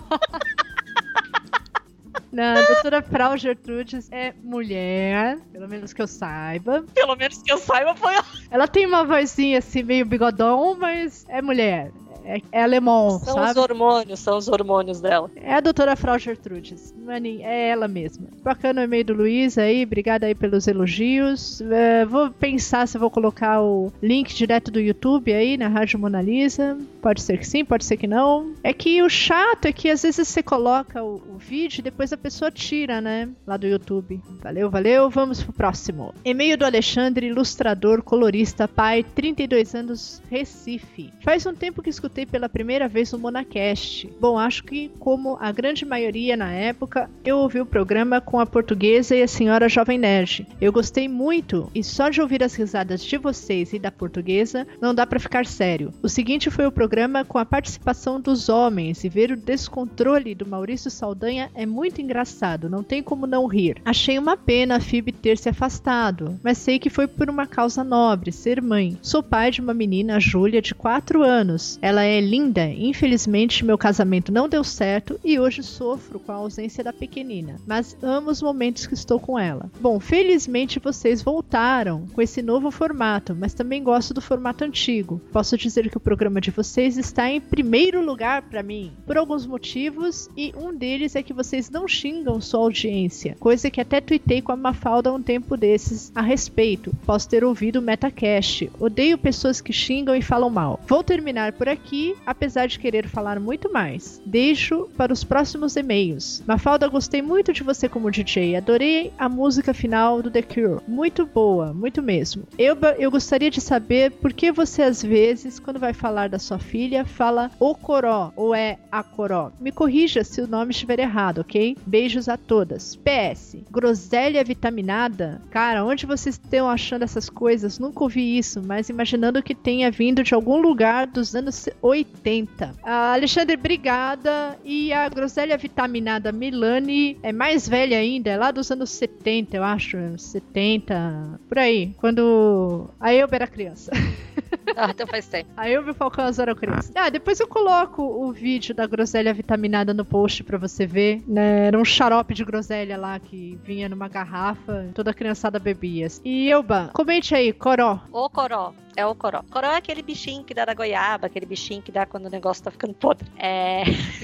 Não, a doutora Frau Gertrudes é mulher, pelo menos que eu saiba. Pelo menos que eu saiba foi... Ela tem uma vozinha assim, meio bigodão, mas é mulher. É, é alemão, são sabe? São os hormônios, são os hormônios dela. É a doutora Frau Gertrudes. É ela mesma. Bacana o e-mail do Luiz aí, obrigada aí pelos elogios. É, vou pensar se eu vou colocar o link direto do YouTube aí na Rádio Mona Lisa. Pode ser que sim, pode ser que não. É que o chato é que às vezes você coloca o, o vídeo e depois a pessoa tira, né? Lá do YouTube. Valeu, valeu. Vamos pro próximo. E-mail do Alexandre, ilustrador, colorista, pai, trinta e dois anos, Recife. Faz um tempo que escutei pela primeira vez o Monacast. Bom, acho que, como a grande maioria na época, eu ouvi o programa com a portuguesa e a senhora Jovem Nerd. Eu gostei muito e só de ouvir as risadas de vocês e da portuguesa, não dá pra ficar sério. O seguinte foi o programa com a participação dos homens e ver o descontrole do Maurício Saldanha é muito engraçado, não tem como não rir. Achei uma pena a Phoebe ter se afastado, mas sei que foi por uma causa nobre, ser mãe. Sou pai de uma menina, a Júlia, de quatro anos. Ela é linda, infelizmente meu casamento não deu certo e hoje sofro com a ausência da pequenina, mas amo os momentos que estou com ela. Bom, felizmente vocês voltaram com esse novo formato, mas também gosto do formato antigo. Posso dizer que o programa de vocês está em primeiro lugar para mim, por alguns motivos, e um deles é que vocês não xingam sua audiência, coisa que até tuitei com a Mafalda um tempo desses a respeito. Posso ter ouvido o Metacast. Odeio pessoas que xingam e falam mal. Vou terminar por aqui, apesar de querer falar muito mais. Deixo para os próximos e-mails. Mafalda, gostei muito de você como D J. Adorei a música final do The Cure. Muito boa, muito mesmo. Eu, eu gostaria de saber por que você às vezes, quando vai falar da sua filha, fala o Coró ou é a Coró. Me corrija se o nome estiver errado, ok? Beijos a todas. P S. Groselha vitaminada? Cara, onde vocês estão achando essas coisas? Nunca ouvi isso, mas imaginando que tenha vindo de algum lugar dos anos oitenta. Ah, Alexandre, obrigada. E a groselha vitaminada Milani é mais velha ainda, é lá dos anos setenta, eu acho. setenta, por aí. Quando a Elba era criança. Ah, então faz tempo. A Elba e o Falcão eram crianças. Ah, depois eu coloco o vídeo da groselha vitaminada no post pra você ver. Né? Era um xarope de groselha lá que vinha numa garrafa, toda a criançada bebia. E Elba, comente aí, Coró. Ô Coró. É o coró. Coró é aquele bichinho que dá da goiaba, aquele bichinho que dá quando o negócio tá ficando podre. É...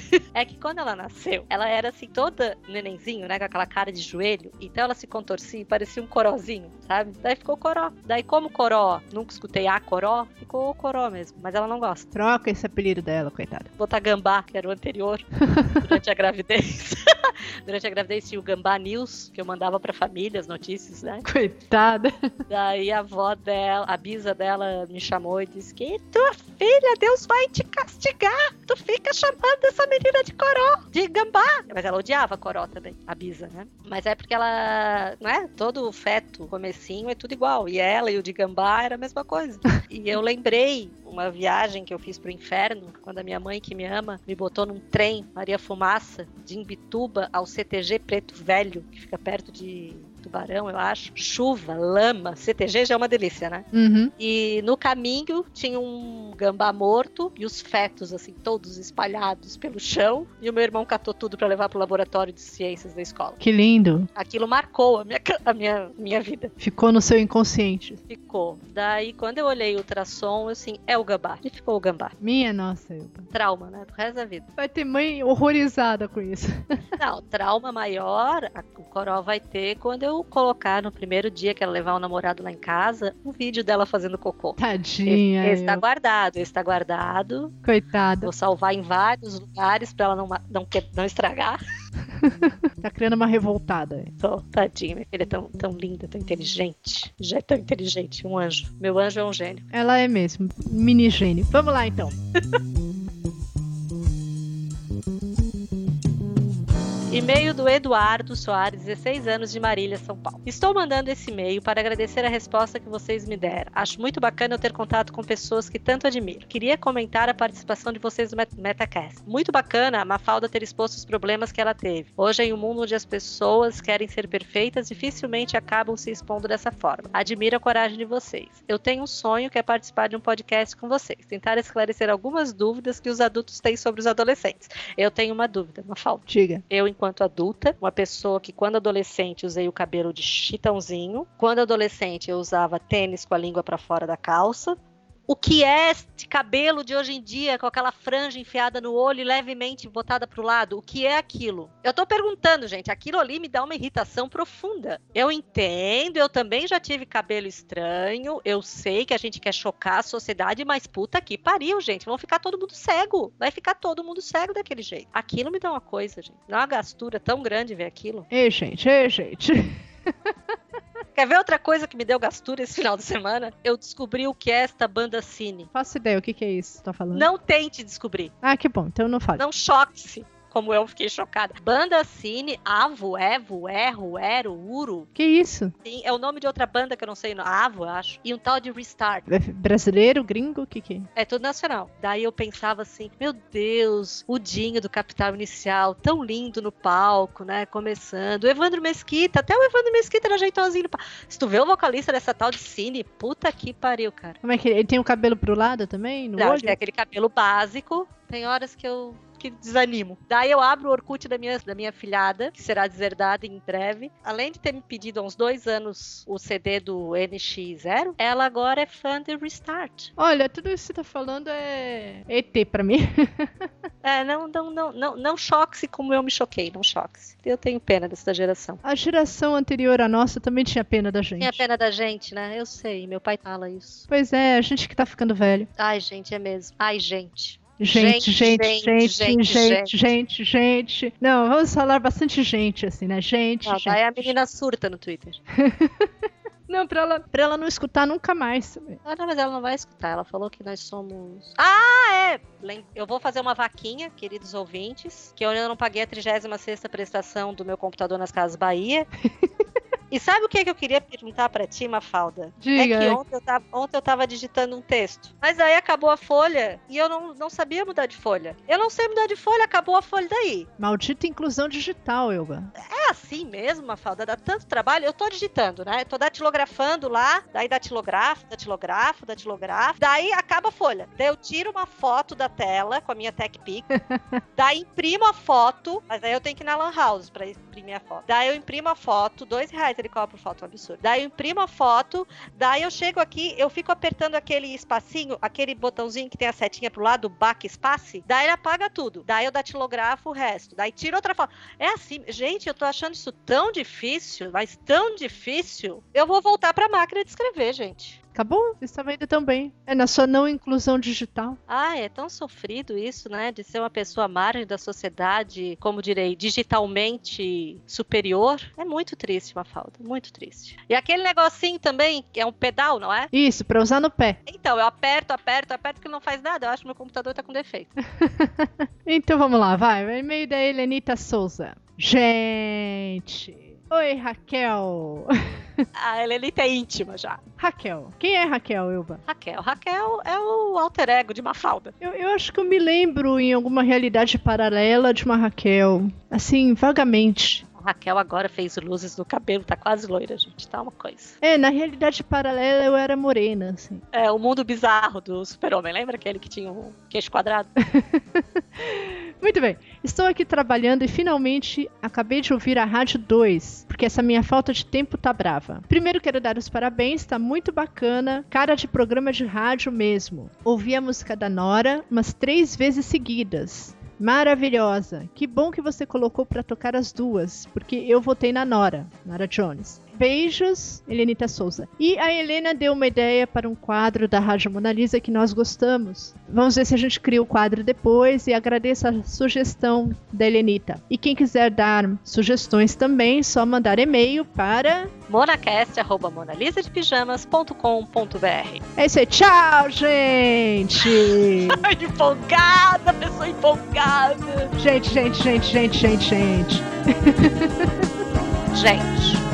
é que quando ela nasceu, ela era assim, toda nenenzinho, né, com aquela cara de joelho, então ela se contorcia e parecia um corozinho, sabe? Daí ficou coró. Daí como coró, nunca escutei a coró, ficou o coró mesmo, mas ela não gosta. Troca esse apelido dela, coitada. Botar gambá, que era o anterior, durante a gravidez. Durante a gravidez tinha o Gambá News, que eu mandava pra família as notícias, né? Coitada. Daí a avó dela, a bisa dela, me chamou e disse que tua filha, Deus vai te castigar. Tu fica chamando essa menina de coró, de gambá. Mas ela odiava coró também, a bisa, né? Mas é porque ela, não é? Todo feto, comecinho é tudo igual. E ela e o de gambá era a mesma coisa. E eu lembrei uma viagem que eu fiz pro inferno, quando a minha mãe, que me ama, me botou num trem, Maria Fumaça, de Imbituba ao C T G Preto Velho, que fica perto de Tubarão, eu acho. Chuva, lama, C T G já é uma delícia, né? Uhum. E no caminho tinha um gambá morto e os fetos, assim, todos espalhados pelo chão. E o meu irmão catou tudo pra levar pro laboratório de ciências da escola. Que lindo. Aquilo marcou a minha, a minha, minha vida. Ficou no seu inconsciente. Ficou. Daí, quando eu olhei o ultrassom, eu assim, é o gambá. E ficou o gambá. Minha nossa, Elba. Trauma, né? Pro resto da vida. Vai ter mãe horrorizada com isso. Não, trauma maior, a, o Coró vai ter quando eu colocar no primeiro dia que ela levar o namorado lá em casa, um vídeo dela fazendo cocô. Tadinha. Esse, esse tá guardado, esse tá guardado. Coitada. Vou salvar em vários lugares pra ela não, não, não estragar. Tá criando uma revoltada. Tô, tadinha, minha filha é tão, tão linda, tão inteligente. Já é tão inteligente, um anjo. Meu anjo é um gênio. Ela é mesmo, mini gênio. Vamos lá então. E-mail do Eduardo Soares, dezesseis anos, de Marília, São Paulo. Estou mandando esse e-mail para agradecer a resposta que vocês me deram. Acho muito bacana eu ter contato com pessoas que tanto admiro. Queria comentar a participação de vocês no Met- Metacast. Muito bacana a Mafalda ter exposto os problemas que ela teve. Hoje, em um mundo onde as pessoas querem ser perfeitas, dificilmente acabam se expondo dessa forma. Admiro a coragem de vocês. Eu tenho um sonho que é participar de um podcast com vocês. Tentar esclarecer algumas dúvidas que os adultos têm sobre os adolescentes. Eu tenho uma dúvida, Mafalda. Diga. Eu, enquanto adulta, uma pessoa que quando adolescente usei o cabelo de chitãozinho, quando adolescente eu usava tênis com a língua pra fora da calça. O que é este cabelo de hoje em dia com aquela franja enfiada no olho e levemente botada pro lado? O que é aquilo? Eu tô perguntando, gente, aquilo ali me dá uma irritação profunda. Eu entendo, eu também já tive cabelo estranho, eu sei que a gente quer chocar a sociedade, mas puta que pariu, gente, vão ficar todo mundo cego. Vai ficar todo mundo cego daquele jeito. Aquilo me dá uma coisa, gente. Dá uma gastura tão grande ver aquilo. Ei, gente, ei, gente. Quer ver outra coisa que me deu gastura esse final de semana? Eu descobri o que é esta banda Cine. Faço ideia, o que, que é isso que você tá falando? Não tente descobrir. Ah, que bom, então não fale. Não choque-se, como eu fiquei chocada. Banda Cine, Avo, Evo, Erro, Ero, Uro. Que isso? Sim, é o nome de outra banda que eu não sei, Avo, eu acho. E um tal de Restart. É brasileiro, gringo, o que que é? É tudo nacional. Daí eu pensava assim, meu Deus, o Dinho do Capital Inicial, tão lindo no palco, né, começando. O Evandro Mesquita, até o Evandro Mesquita era jeitosinho no palco. Se tu vê o vocalista dessa tal de Cine, puta que pariu, cara. Como é que ele, ele tem o cabelo pro lado também, no não, olho? Tem aquele cabelo básico, tem horas que eu... que desanimo. Daí eu abro o Orkut da minha, da minha filhada, que será deserdada em breve. Além de ter me pedido há uns dois anos o C D do N X zero, ela agora é fã de Restart. Olha, tudo isso que você tá falando é E T pra mim. É, não, não, não, não, não choque-se como eu me choquei, não choque-se. Eu tenho pena dessa geração. A geração anterior à nossa também tinha pena da gente. Tinha pena da gente, né? Eu sei, meu pai fala isso. Pois é, a gente que tá ficando velho. Ai, gente, é mesmo. Ai, gente. Gente, gente, gente, gente, gente, gente, gente. Não, vamos falar bastante gente, assim, né? Gente, não, gente. Daí a menina surta no Twitter. Não, pra ela, pra ela não escutar nunca mais. Ah, não, mas ela não vai escutar. Ela falou que nós somos... Ah, é! Eu vou fazer uma vaquinha, queridos ouvintes, que eu ainda não paguei a trigésima sexta prestação do meu computador nas Casas Bahia. E sabe o que, é que eu queria perguntar pra ti, Mafalda? Diga. É que ontem eu, tava, ontem eu tava digitando um texto. Mas aí acabou a folha e eu não, não sabia mudar de folha. Eu não sei mudar de folha, acabou a folha daí. Maldita inclusão digital, Elba. É assim mesmo, Mafalda? Dá tanto trabalho? Eu tô digitando, né? Eu tô datilografando lá, daí datilografo, datilografo, datilografo. Daí acaba a folha. Daí eu tiro uma foto da tela com a minha TechPix. Daí imprimo a foto, mas aí eu tenho que ir na Lan House pra imprimir a foto. Daí eu imprimo a foto, dois reais ele cobra por foto, um absurdo. Daí eu imprimo a foto, daí eu chego aqui, eu fico apertando aquele espacinho, aquele botãozinho que tem a setinha pro lado, backspace, daí ele apaga tudo. Daí eu datilografo o resto. Daí tiro outra foto. É assim, gente, eu tô achando isso tão difícil, mas tão difícil. Eu vou voltar pra máquina de escrever, gente. Acabou? Você estava indo tão bem. É na sua não inclusão digital. Ah, é tão sofrido isso, né? De ser uma pessoa à margem da sociedade, como direi, digitalmente superior. É muito triste, Mafalda. Muito triste. E aquele negocinho também, que é um pedal, não é? Isso, pra usar no pé. Então, eu aperto, aperto, aperto, que não faz nada. Eu acho que meu computador tá com defeito. Então vamos lá, vai. E-mail da Helenita Souza. Gente... Oi, Raquel. A Helenita é íntima já. Raquel. Quem é Raquel, Elba? Raquel. Raquel é o alter ego de Mafalda. Eu, eu acho que eu me lembro em alguma realidade paralela de uma Raquel. Assim, vagamente. A Raquel agora fez luzes no cabelo, tá quase loira, gente. Tá uma coisa. É, na realidade paralela eu era morena, assim. É, o mundo bizarro do Super-Homem. Lembra aquele que tinha um queixo quadrado? Muito bem, estou aqui trabalhando e finalmente acabei de ouvir a Rádio dois, porque essa minha falta de tempo tá brava. Primeiro quero dar os parabéns, tá muito bacana, cara de programa de rádio mesmo. Ouvi a música da Nora umas três vezes seguidas. Maravilhosa, que bom que você colocou pra tocar as duas, porque eu votei na Nora, Nora Jones. Beijos, Helenita Souza. E a Helena deu uma ideia para um quadro da Rádio Mona Lisa que nós gostamos. Vamos ver se a gente cria o quadro depois e agradeço a sugestão da Helenita. E quem quiser dar sugestões também, só mandar e-mail para monacast arroba monalisadepijamas ponto com ponto b r. É isso aí, tchau, gente! Empolgada, pessoa empolgada! Gente, gente, gente, gente, gente, gente. Gente.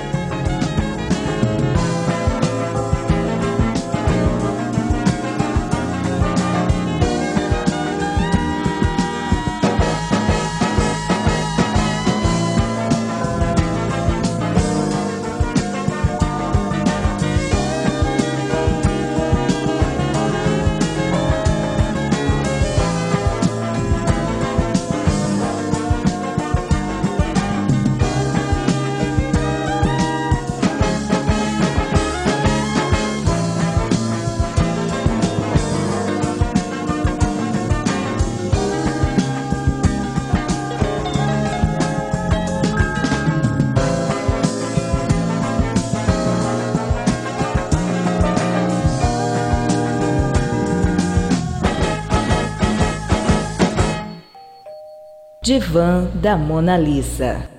Divã da Mona Lisa.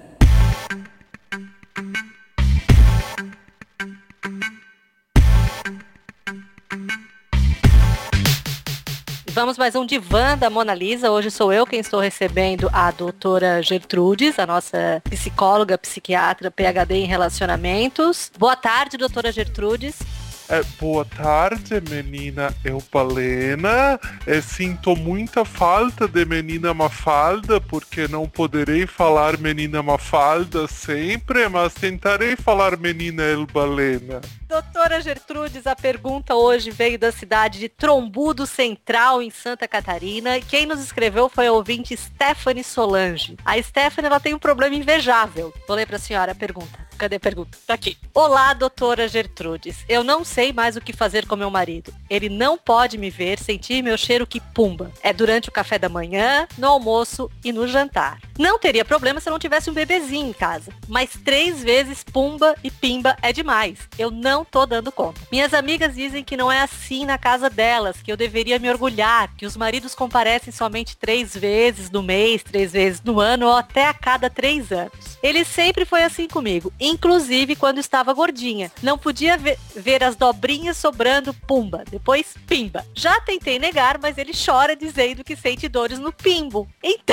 Vamos mais um divã da Mona Lisa. Hoje sou eu quem estou recebendo a doutora Gertrudes, a nossa psicóloga, psiquiatra, P H D em relacionamentos. Boa tarde, doutora Gertrudes. É, boa tarde, menina Eupalena. É, sinto muita falta de menina Mafalda, porque não poderei falar menina Mafalda sempre, mas tentarei falar menina Eupalena. Doutora Gertrudes, a pergunta hoje veio da cidade de Trombudo Central, em Santa Catarina. Quem nos escreveu foi a ouvinte Stephanie Solange. A Stephanie, ela tem um problema invejável. Vou ler para a senhora a pergunta. Cadê a pergunta? Tá aqui. Olá, doutora Gertrudes. Eu não sei mais o que fazer com meu marido. Ele não pode me ver, sentir meu cheiro que pumba. É durante o café da manhã, no almoço e no jantar. Não teria problema se eu não tivesse um bebezinho em casa. Mas três vezes pumba e pimba é demais. Eu não tô dando conta. Minhas amigas dizem que não é assim na casa delas, que eu deveria me orgulhar, que os maridos comparecem somente três vezes no mês, três vezes no ano ou até a cada três anos. Ele sempre foi assim comigo, inclusive quando estava gordinha. Não podia ver, ver as dobrinhas sobrando pumba, depois pimba. Já tentei negar, mas ele chora dizendo que sente dores no pimbo. Então...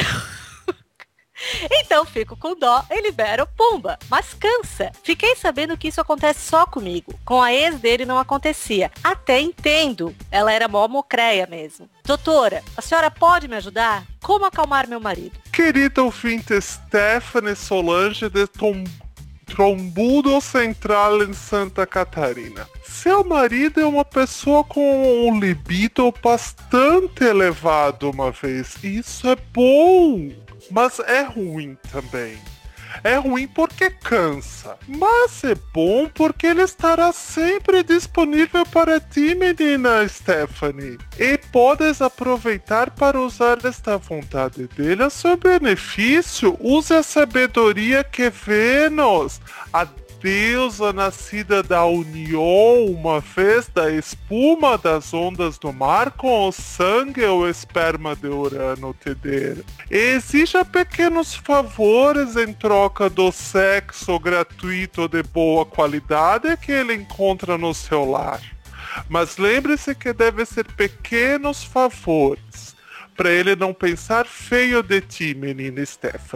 Então fico com dó e libero pumba, mas cansa. Fiquei sabendo que isso acontece só comigo. Com a ex dele não acontecia. Até entendo. Ela era mó mocreia mesmo. Doutora, a senhora pode me ajudar? Como acalmar meu marido? Querida ouvinte Stephanie Solange de Tom... Trombudo Central em Santa Catarina. Seu marido é uma pessoa com um libido bastante elevado uma vez. Isso é bom. Mas é ruim também. É ruim porque cansa. Mas é bom porque ele estará sempre disponível para ti, menina Stephanie. E podes aproveitar para usar esta vontade dele a seu benefício. Use a sabedoria que Vênus, a deusa nascida da união, uma vez da espuma das ondas do mar, com o sangue ou o esperma de Urano te der. E exija pequenos favores em troca do sexo gratuito de boa qualidade que ele encontra no seu lar. Mas lembre-se que deve ser pequenos favores, para ele não pensar feio de ti, menina Stephanie.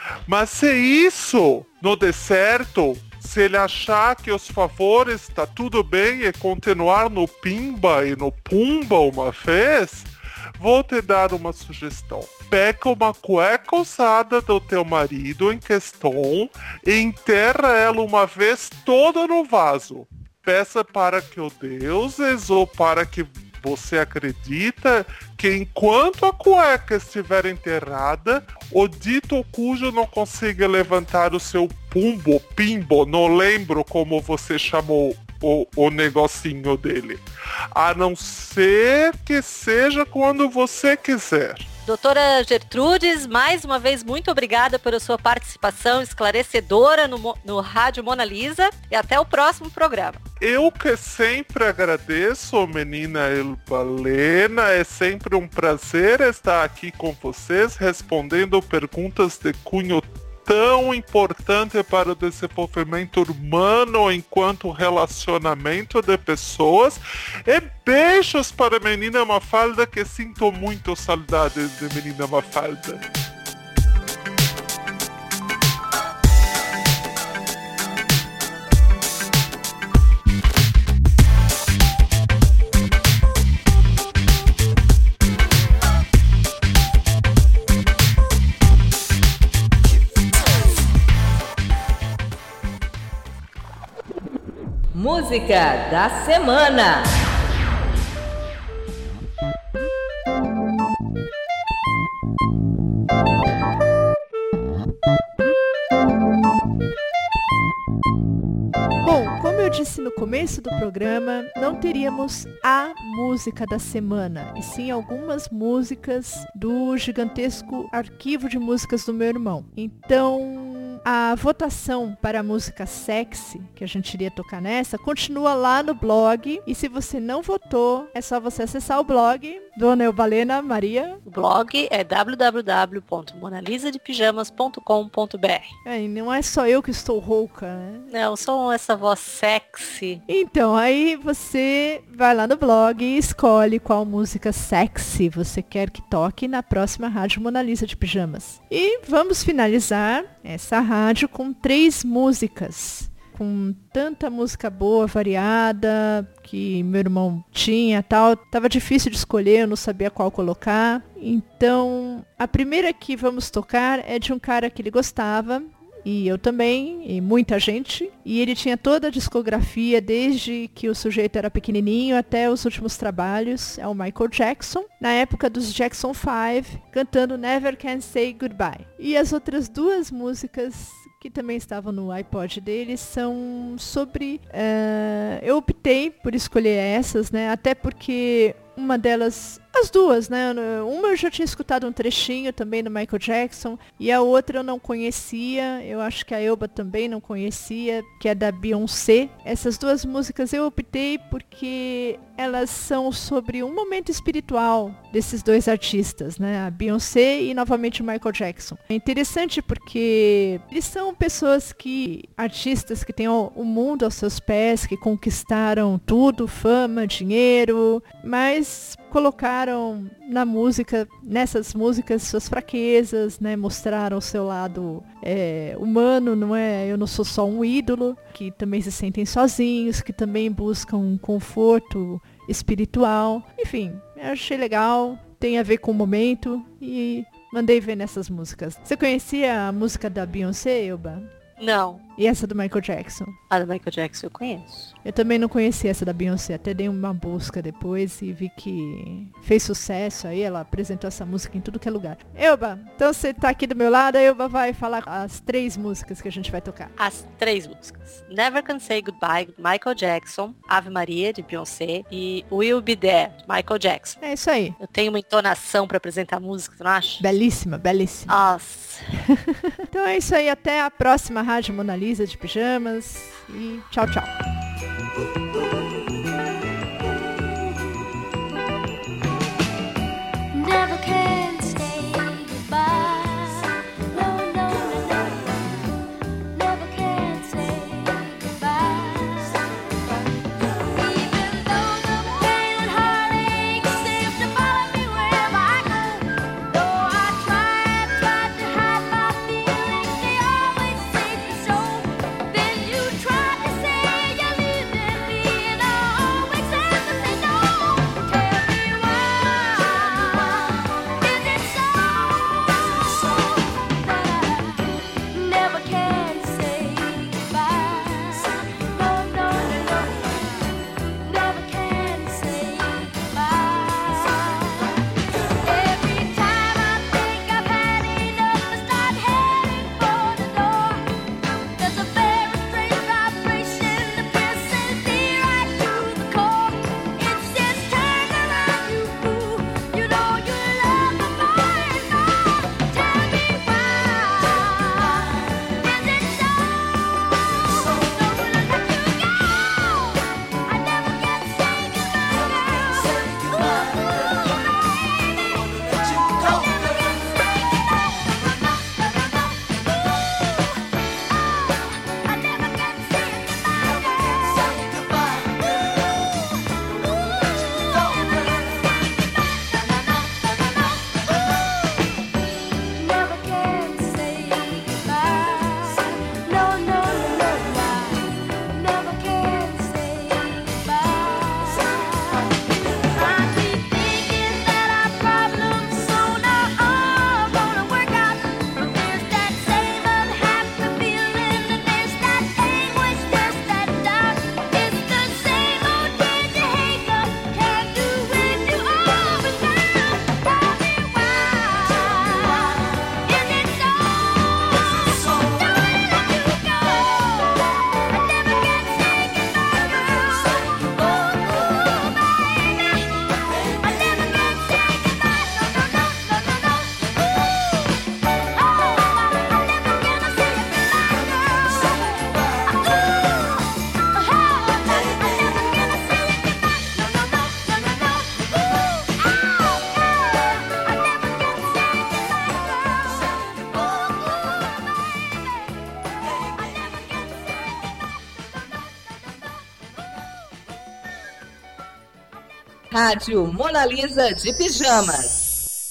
Mas se isso não der certo, se ele achar que os favores tá tudo bem e continuar no pimba e no pumba uma vez, vou te dar uma sugestão. Pega uma cueca usada do teu marido em questão e enterra ela uma vez toda no vaso. Peça para que os deuses ou para que você acredita que enquanto a cueca estiver enterrada, o dito cujo não consiga levantar o seu pumbo, pimbo, não lembro como você chamou o, o negocinho dele. A não ser que seja quando você quiser. Doutora Gertrudes, mais uma vez, muito obrigada pela sua participação esclarecedora no, no Rádio Mona Lisa e até o próximo programa. Eu que sempre agradeço, menina Elbalena, é sempre um prazer estar aqui com vocês, respondendo perguntas de cunho tão importante para o desenvolvimento humano enquanto relacionamento de pessoas. E beijos para a menina Mafalda, que sinto muito saudades de menina Mafalda. Música da semana. Bom, como eu disse no começo do programa, não teríamos a música da semana, e sim algumas músicas do gigantesco arquivo de músicas do meu irmão. Então, a votação para a música sexy, que a gente iria tocar nessa, continua lá no blog. E se você não votou, é só você acessar o blog. Dona Elbalena Maria. O blog é w w w ponto monalisa de pijamas ponto com ponto b r. É, não é só eu que estou rouca, né? Não, sou essa voz sexy. Então, aí você vai lá no blog e escolhe qual música sexy você quer que toque na próxima Rádio Mona Lisa de Pijamas. E vamos finalizar essa rádio com três músicas, com tanta música boa, variada, que meu irmão tinha, tal, tava difícil de escolher, eu não sabia qual colocar. Então, a primeira que vamos tocar é de um cara que ele gostava, e eu também, e muita gente, e ele tinha toda a discografia desde que o sujeito era pequenininho até os últimos trabalhos, é o Michael Jackson, na época dos Jackson five, cantando Never Can Say Goodbye. E as outras duas músicas que também estavam no iPod dele são sobre... Uh, eu optei por escolher essas, né, até porque uma delas... As duas, né? Uma eu já tinha escutado um trechinho também do Michael Jackson, e a outra eu não conhecia, eu acho que a Elba também não conhecia, que é da Beyoncé. Essas duas músicas eu optei porque elas são sobre um momento espiritual desses dois artistas, né? A Beyoncé e novamente o Michael Jackson. É interessante porque eles são pessoas que, artistas que têm o mundo aos seus pés, que conquistaram tudo, fama, dinheiro, mas colocaram na música, nessas músicas, suas fraquezas, né? Mostraram o seu lado é, humano, não é? Eu não sou só um ídolo, que também se sentem sozinhos, que também buscam um conforto espiritual. Enfim, eu achei legal, tem a ver com o momento e mandei ver nessas músicas. Você conhecia a música da Beyoncé, Elba? Não. E essa do Michael Jackson? A do Michael Jackson eu conheço. Eu também não conhecia essa da Beyoncé, até dei uma busca depois e vi que fez sucesso aí, ela apresentou essa música em tudo que é lugar. Elba, então você tá aqui do meu lado, a Elba vai falar as três músicas que a gente vai tocar. As três músicas. Never Can Say Goodbye, de Michael Jackson, Ave Maria, de Beyoncé, e Will Be There, de Michael Jackson. É isso aí. Eu tenho uma entonação pra apresentar a música, você não acha? Belíssima, belíssima. Nossa. Então é isso aí, até a próxima Rádio Mona Lisa de Pijamas e tchau, tchau. Never can say goodbye. No, no, no, no. Never can say goodbye. Even though the pain and heartache seem to follow me wherever I go. Though I tried, tried to hide my feelings. Rádio Mona Lisa de Pijamas.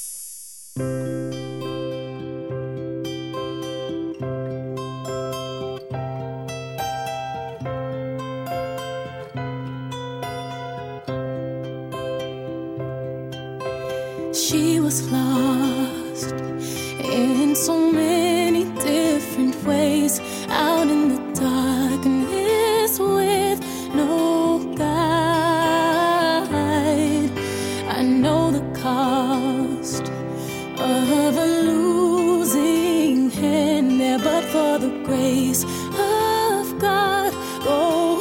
She was lost in so many different ways, out in the darkness with no guide. I know the cost of a losing hand there, but for the grace of God, oh,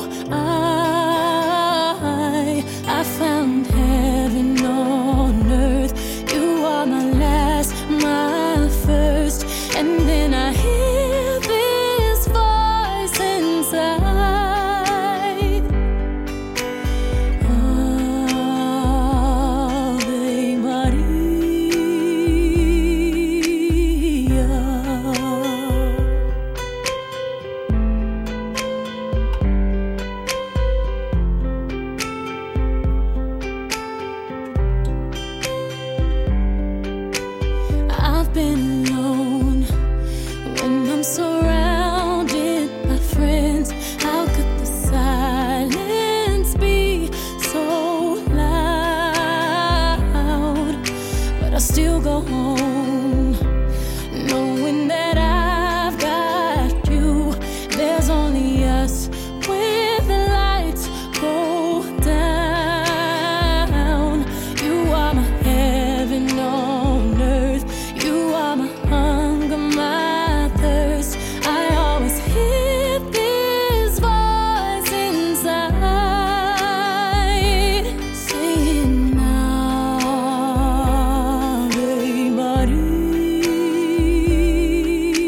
I, I found heaven on earth. You are my last, my first, and then I hear this voice inside. Ave Maria. I've been alone when I'm surrounded by friends. How could the silence be so loud? But I still go home, knowing that I've got you. There's only us when the lights go down. You are my heaven on earth. You are my hunger, my thirst. I always hear this voice inside saying, Ave Maria.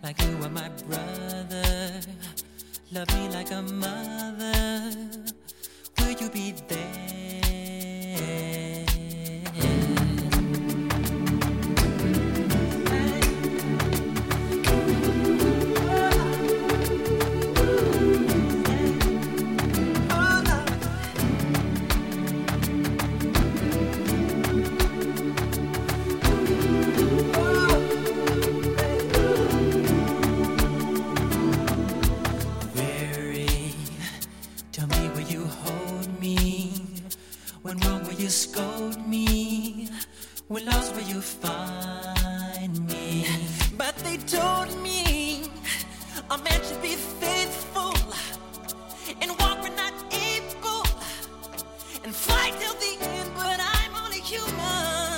like you are my brother. Love me like a mother. Will you be there? Scold me, when lost will you find me? But they told me a man should be faithful and walk when not able and fight till the end, but I'm only human.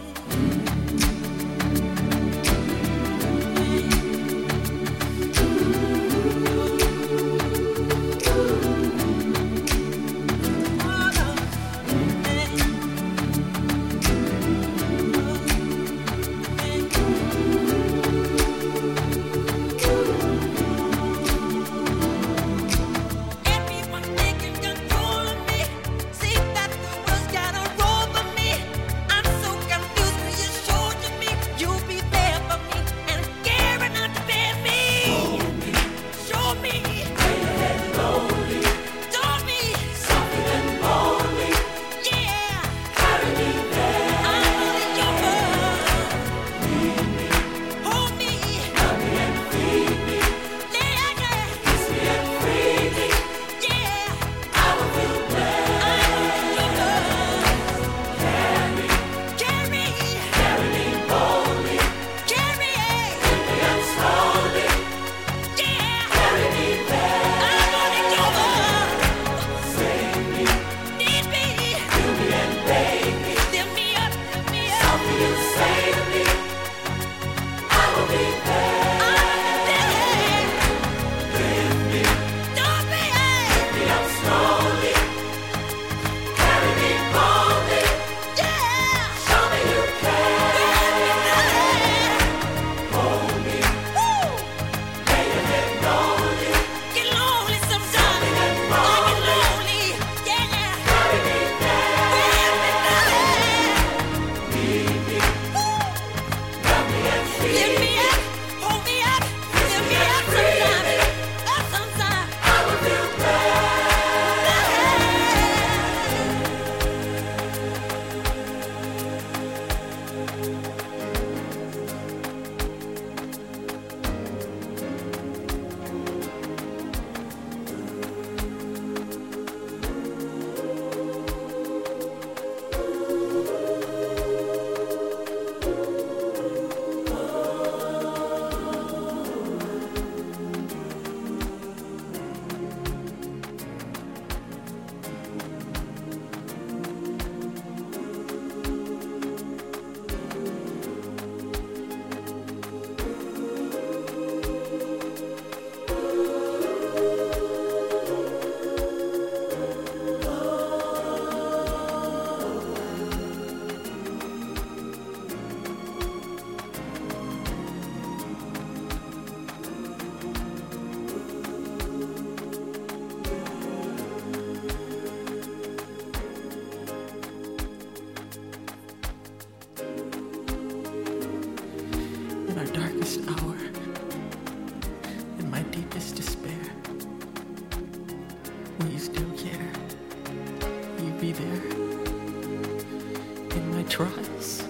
Trials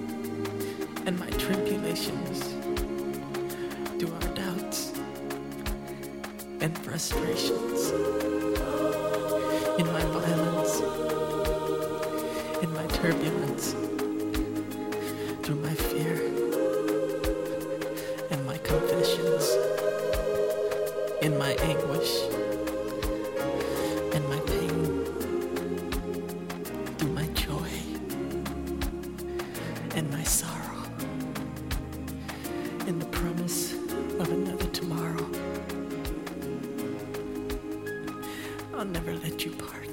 and my tribulations, through our doubts and frustrations, in my violence, in my turbulence, through my fear and my confessions, in my anguish and my pain, through my joy and my sorrow, in the promise of another tomorrow. I'll never let you part.